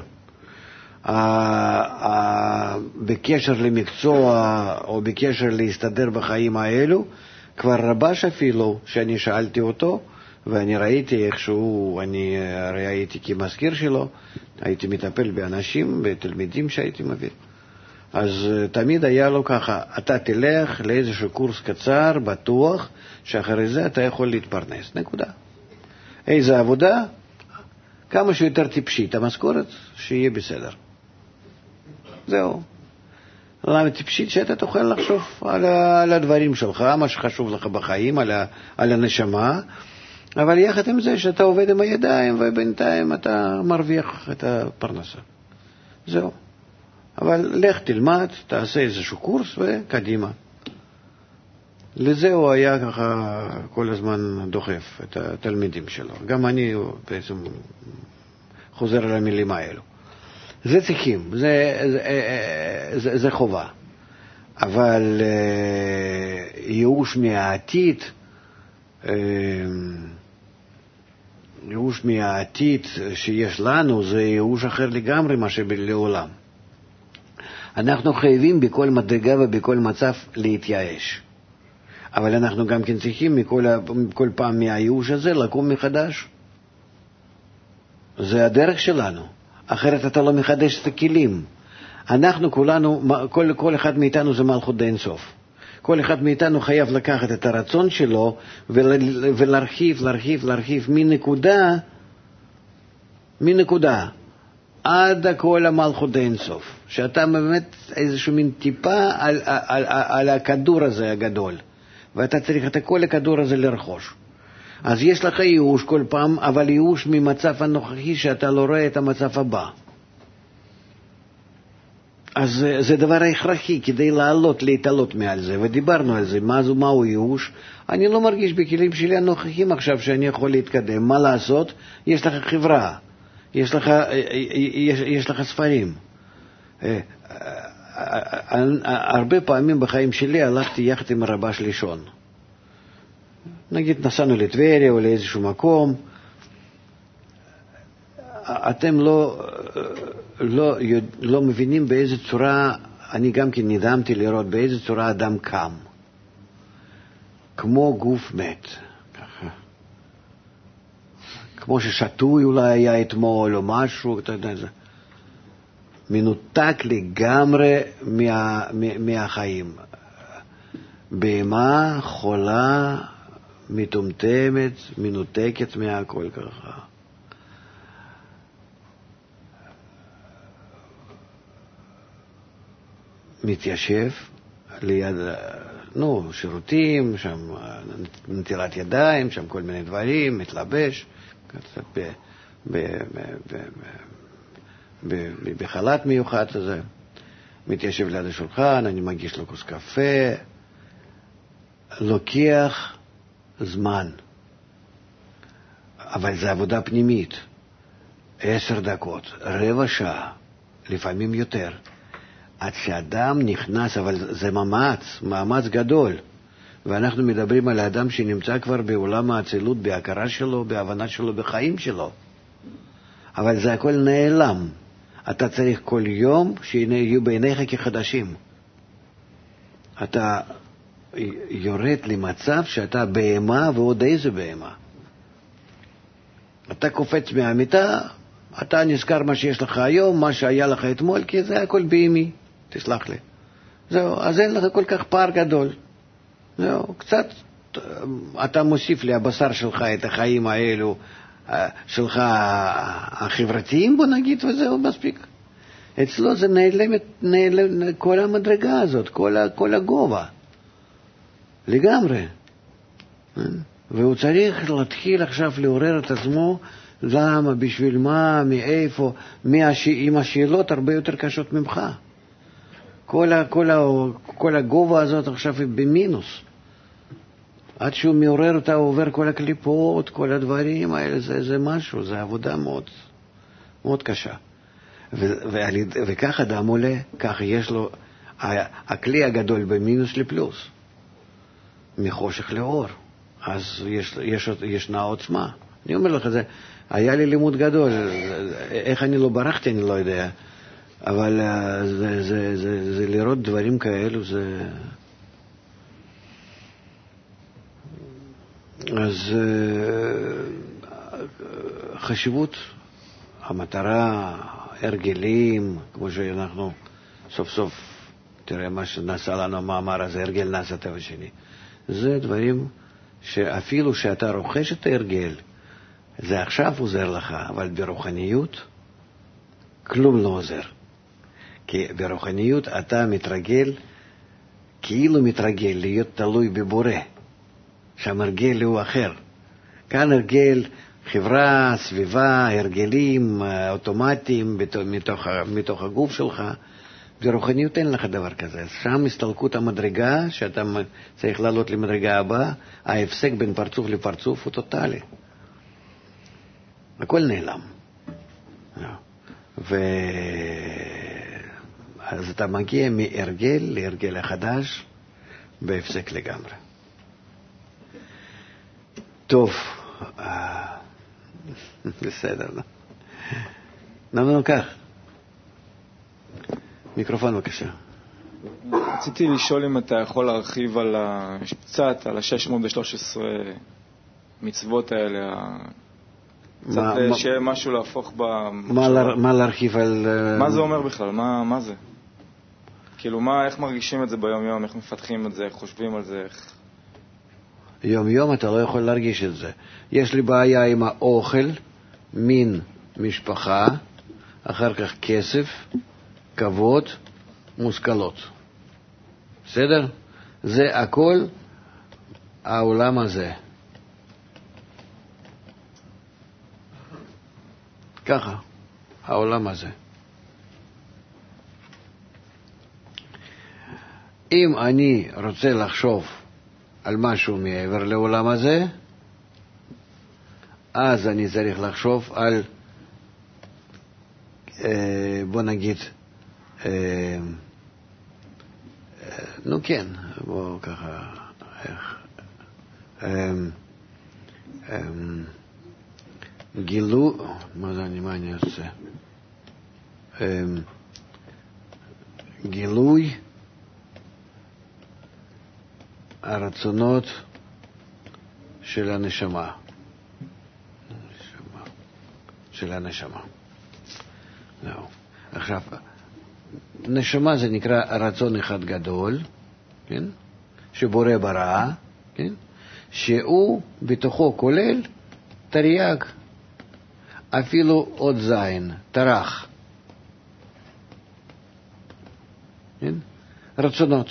בקשר למקצוע או בקשר להסתדר בחיים האלו, כבר רבש אפילו, שאני שאלתי אותו, ואני ראיתי איכשהו, אני הרי הייתי כמזכיר שלו, הייתי מטפל באנשים, בתלמידים שהייתי מביא. אז תמיד היה לו ככה, אתה תלך לאיזשהו קורס קצר, בטוח, שאחרי זה אתה יכול להתפרנס. נקודה. איזה עבודה? כמה שיותר טיפשית, המשכורת, שיהיה בסדר. זהו. למה טיפשית שאתה תוכל לחשוב על, ה, על הדברים שלך, מה שחשוב לך בחיים, על, ה, על הנשמה, אבל יחד עם זה שאתה עובד עם הידיים ובינתיים אתה מרוויח את הפרנסה. זהו. אבל לך תלמד, תעשה איזשהו קורס וקדימה. לזה הוא היה ככה כל הזמן דוחף את התלמידים שלו. גם אני בעצם חוזר על המילים האלו. זה צריכים, זה, זה, זה, זה חובה. אבל ייאוש מהעתיד, ייאוש מהעתיד שיש לנו, זה ייאוש אחר לגמרי מה שבעולם. אנחנו חייבים בכל מדרגה ובכל מצב להתייאש. אבל אנחנו גם כן צריכים מכל, מכל פעם מהייאוש הזה לקום מחדש. זה הדרך שלנו. אחרת אתה לא מחדש את הכלים. אנחנו כולנו, כל, כל אחד מאיתנו זה מלכות די אינסוף. כל אחד מאיתנו חייב לקחת את הרצון שלו ולהרחיב, להרחיב, להרחיב מנקודה, מנקודה עד כל המלכות אינסוף, שאתה באמת איזשהו מין טיפה על, על, על, על הכדור הזה הגדול, ואתה צריך את כל הכדור הזה לרכוש. אז יש לך ייאוש כל פעם, אבל ייאוש ממצב הנוכחי שאתה לא רואה את המצב הבא. אז זה דבר הכרחי כדי לעלות, להתעלות מעל זה, ודיברנו על זה, מה זו, מהו ייאוש. אני לא מרגיש בכלים שלי הנוכחים עכשיו שאני יכול להתקדם. מה לעשות? יש לך חברה, יש לך, יש, יש לך ספרים. הרבה פעמים בחיים שלי הלכתי יחד עם הרבש לישון. נגיד נסענו לטבריה או לאיזשהו מקום, אתם לא, לא, לא מבינים באיזה צורה, אני גם כן נדהמתי לראות באיזה צורה אדם קם. כמו גוף מת. ככה. כמו ששטוי אולי היה אתמול או משהו, אתה יודע, זה מנותק לגמרי מה, מהחיים. בהמה חולה, מטומטמת, מנותקת מהכל ככה. מתיישב ליד, נו, שירותים, שם נטילת ידיים, שם כל מיני דברים, מתלבש, ב, ב, ב, ב, בחלט מיוחד הזה, מתיישב ליד השולחן, אני מגיש לו כוס קפה, לוקח זמן, אבל זה עבודה פנימית, עשר דקות, רבע שעה, לפעמים יותר, עד שאדם נכנס, אבל זה מאמץ, מאמץ גדול, ואנחנו מדברים על האדם שנמצא כבר בעולם האצילות, בהכרה שלו, בהבנה שלו, בחיים שלו, אבל זה הכל נעלם. אתה צריך כל יום שיהיו בעיניך כחדשים. אתה יורד למצב שאתה בהמה, ועוד איזה בהמה. אתה קופץ מהמיטה, אתה נזכר מה שיש לך היום, מה שהיה לך אתמול, כי זה הכל בהמי, תסלח לי. זהו, אז אין לך כל כך פער גדול. זהו, קצת אתה מוסיף לבשר שלך את החיים האלו, שלך החברתיים, בוא נגיד, וזהו מספיק. אצלו זה נעלמת, נעלמת כל המדרגה הזאת, כל, כל הגובה. לגמרי. והוא צריך להתחיל עכשיו לעורר את עצמו, למה, בשביל מה, מאיפה, מהש... עם השאלות הרבה יותר קשות ממך. כל, ה... כל, ה... כל הגובה הזאת עכשיו היא במינוס. עד שהוא מעורר אותה, הוא עובר כל הקליפות, כל הדברים האלה, זה, זה משהו, זה עבודה מאוד, מאוד קשה. ו, ו, וכך אדם עולה, כך יש לו, הכלי הגדול במינוס לפלוס, מחושך לאור, אז יש, יש, ישנה עוצמה. אני אומר לך, זה, היה לי לימוד גדול, איך אני לא ברחתי, אני לא יודע, אבל זה, זה, זה, זה לראות דברים כאלו, זה... אז חשיבות, המטרה, הרגלים, כמו שאנחנו סוף סוף, תראה מה שנעשה לנו המאמר הזה, הרגל נעשה טבע שני. זה דברים שאפילו שאתה רוכש את ההרגל, זה עכשיו עוזר לך, אבל ברוחניות כלום לא עוזר. כי ברוחניות אתה מתרגל, כאילו מתרגל להיות תלוי בבורא. שם הרגל הוא אחר. כאן הרגל, חברה, סביבה, הרגלים אוטומטיים מתוך, מתוך הגוף שלך. ברוחניות אין לך דבר כזה. שם הסתלקות המדרגה, שאתה צריך לעלות למדרגה הבאה, ההפסק בין פרצוף לפרצוף הוא טוטלי. הכל נעלם. ו... אז אתה מגיע מהרגל להרגל החדש, בהפסק לגמרי. טוב, בסדר, לא? נו, נו, כך. מיקרופון בבקשה. רציתי לשאול אם אתה יכול להרחיב על ה... קצת על ה-שש מאות ושלוש עשרה מצוות האלה, קצת שיהיה משהו להפוך ב... מה להרחיב על... מה זה אומר בכלל? מה, מה זה? כאילו, מה, איך מרגישים את זה ביום יום, איך מפתחים את זה, איך חושבים על זה, איך... יום יום אתה לא יכול להרגיש את זה. יש לי בעיה עם האוכל, מין, משפחה, אחר כך כסף, כבוד, מושכלות. בסדר? זה הכל העולם הזה. ככה, העולם הזה. אם אני רוצה לחשוב על משהו מעבר לעולם הזה, אז אני צריך לחשוב על, אה, בוא נגיד, אה, אה, נו כן, בוא ככה, איך, אה, אה, גילו, מה זה אני, מה אני עושה? אה, גילוי הרצונות של הנשמה. נשמה. של הנשמה. לא. עכשיו, נשמה זה נקרא רצון אחד גדול, כן? שבורא ברא, כן? שהוא בתוכו כולל תרי"ג, אפילו עוד זין, תרח. כן? רצונות.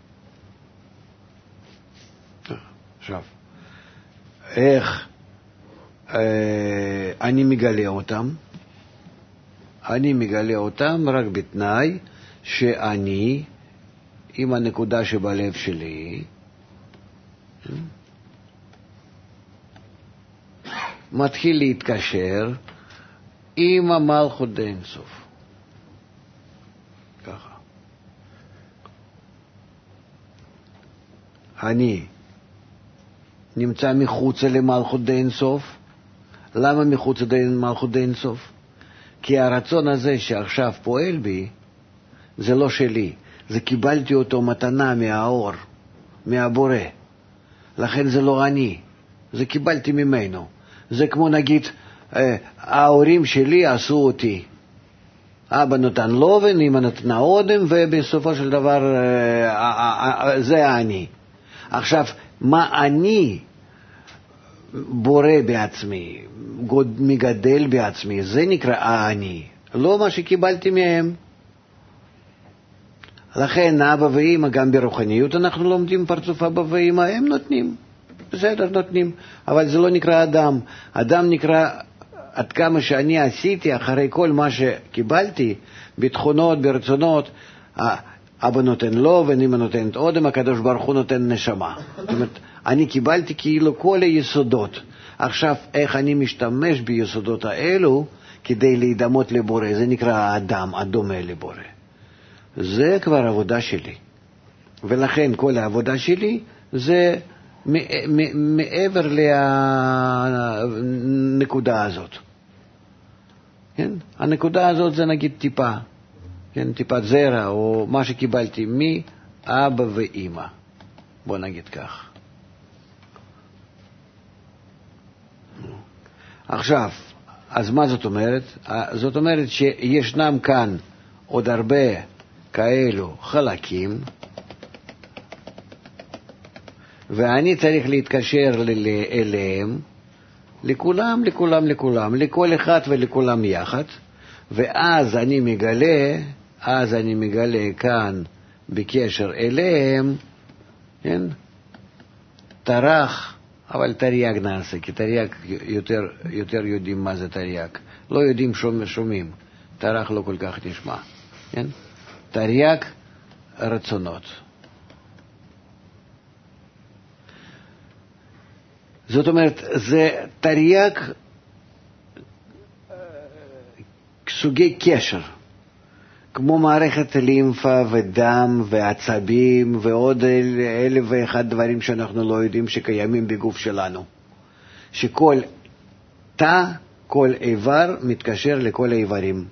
עכשיו, איך אה, אני מגלה אותם? אני מגלה אותם רק בתנאי שאני, עם הנקודה שבלב שלי, מתחיל להתקשר עם המלכות דאין סוף. ככה. אני נמצא מחוץ למלכות דאין סוף. למה מחוץ למלכות דאין סוף? כי הרצון הזה שעכשיו פועל בי, זה לא שלי. זה קיבלתי אותו מתנה מהאור, מהבורא. לכן זה לא אני. זה קיבלתי ממנו. זה כמו נגיד, אה, ההורים שלי עשו אותי. אבא נותן לובן, אמא נתנה אודם, ובסופו של דבר אה, אה, אה, זה אני. עכשיו, מה אני בורא בעצמי, מגדל בעצמי, זה נקרא אני, לא מה שקיבלתי מהם. לכן אבא ואמא, גם ברוחניות אנחנו לומדים פרצוף אבא ואמא, הם נותנים, בסדר, נותנים, אבל זה לא נקרא אדם. אדם נקרא עד כמה שאני עשיתי אחרי כל מה שקיבלתי, בתכונות, ברצונות. אבא נותן לו ואמא נותנת אודם, הקדוש ברוך הוא נותן נשמה. זאת אומרת, אני קיבלתי כאילו כל היסודות. עכשיו, איך אני משתמש ביסודות האלו כדי להידמות לבורא, זה נקרא האדם, הדומה לבורא. זה כבר עבודה שלי. ולכן כל העבודה שלי זה מעבר לנקודה הזאת. כן? הנקודה הזאת זה נגיד טיפה. כן, טיפת זרע, או מה שקיבלתי מאבא ואמא. בוא נגיד כך. עכשיו, אז מה זאת אומרת? זאת אומרת שישנם כאן עוד הרבה כאלו חלקים, ואני צריך להתקשר אליהם, לכולם, לכולם, לכולם, לכל אחד ולכולם יחד, ואז אני מגלה, אז אני מגלה כאן בקשר אליהם, כן? תרח, אבל תרי"ג נעשה, כי תרי"ג יותר, יותר יודעים מה זה תרי"ג. לא יודעים שומעים, שומעים. תרח לא כל כך נשמע, כן? תרי"ג רצונות. זאת אומרת, זה תרי"ג סוגי קשר, כמו מערכת לימפה ודם ועצבים ועוד אלף ואחד דברים שאנחנו לא יודעים שקיימים בגוף שלנו. שכל תא, כל איבר מתקשר לכל האיברים.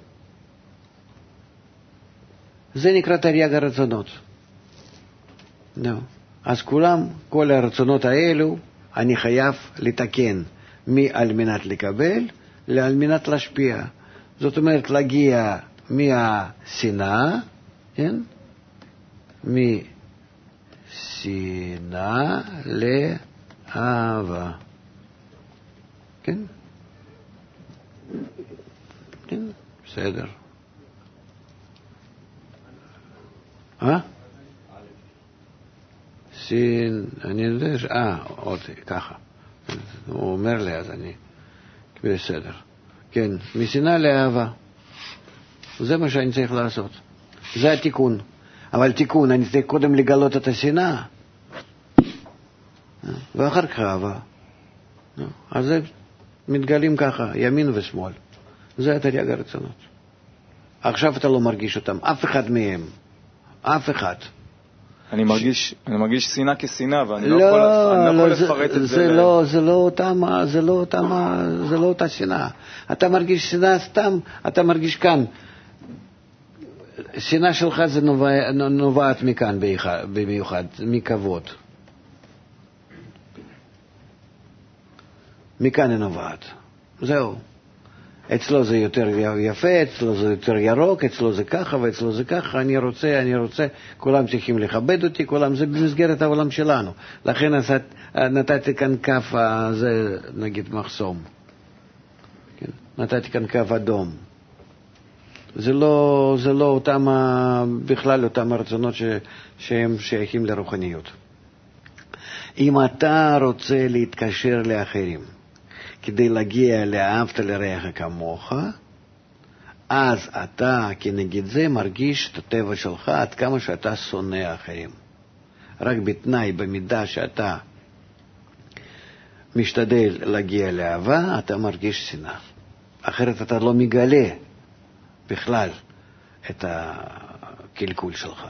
זה נקרא תרי"ג הרצונות. No. אז כולם, כל הרצונות האלו, אני חייב לתקן מעל מנת לקבל לעל מנת להשפיע. זאת אומרת, להגיע מהשנאה, כן? משנאה לאהבה. כן? כן, בסדר. אה? סין, אני יודע ש... אה, עוד ככה. הוא אומר לי, אז אני... בסדר. כן, משנאה לאהבה. זה מה שאני צריך לעשות. זה התיקון. אבל תיקון, אני צריך קודם לגלות את השנאה. ואחר כך אהבה. אז זה מתגלים ככה, ימין ושמאל. זה התרי"ג הרצונות. עכשיו אתה לא מרגיש אותם, אף אחד מהם. אף אחד. אני מרגיש, אני מרגיש שנאה כשנאה, ואני לא, לא יכול, אני לא לא, יכול לפרט את זה. זה לא, זה לא אותם, זה לא אותם, זה לא אותה שנאה. אתה מרגיש שנאה סתם, אתה מרגיש כאן. שנאה שלך זה נובע, נובעת מכאן במיוחד, מכבוד. מכאן היא נובעת. זהו. אצלו זה יותר יפה, אצלו זה יותר ירוק, אצלו זה ככה ואצלו זה ככה, אני רוצה, אני רוצה, כולם צריכים לכבד אותי, כולם זה במסגרת העולם שלנו. לכן נתתי כאן כף, זה נגיד מחסום. כן? נתתי כאן כף אדום. זה לא, זה לא אותם, בכלל אותם הרצונות ש, שהם שייכים לרוחניות. אם אתה רוצה להתקשר לאחרים, כדי להגיע לאהבת לרעך כמוך, אז אתה כנגד זה מרגיש את הטבע שלך עד כמה שאתה שונא אחרים. רק בתנאי, במידה שאתה משתדל להגיע לאהבה, אתה מרגיש שנאה. אחרת אתה לא מגלה בכלל את הקלקול שלך.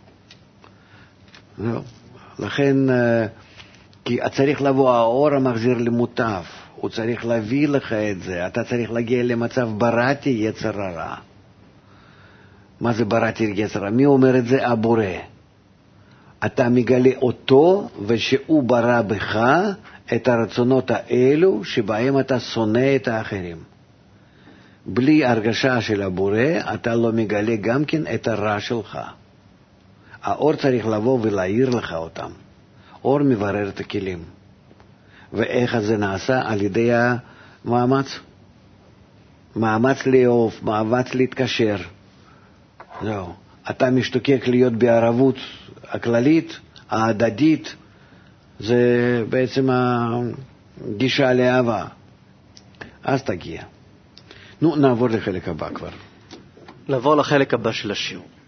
לא. לכן, כי צריך לבוא האור המחזיר למוטב. הוא צריך להביא לך את זה. אתה צריך להגיע למצב בראתי יצר הרע. מה זה בראתי יצר הרע? מי אומר את זה? הבורא. אתה מגלה אותו, ושהוא ברא בך את הרצונות האלו שבהם אתה שונא את האחרים. בלי הרגשה של הבורא, אתה לא מגלה גם כן את הרע שלך. האור צריך לבוא ולהעיר לך אותם. אור מברר את הכלים. ואיך זה נעשה? על ידי המאמץ. מאמץ לאהוב, מאמץ להתקשר. זהו. אתה משתוקק להיות בערבות הכללית, ההדדית, זה בעצם הגישה לאהבה. אז תגיע. נו, נעבור לחלק הבא כבר. לעבור לחלק הבא של השיעור.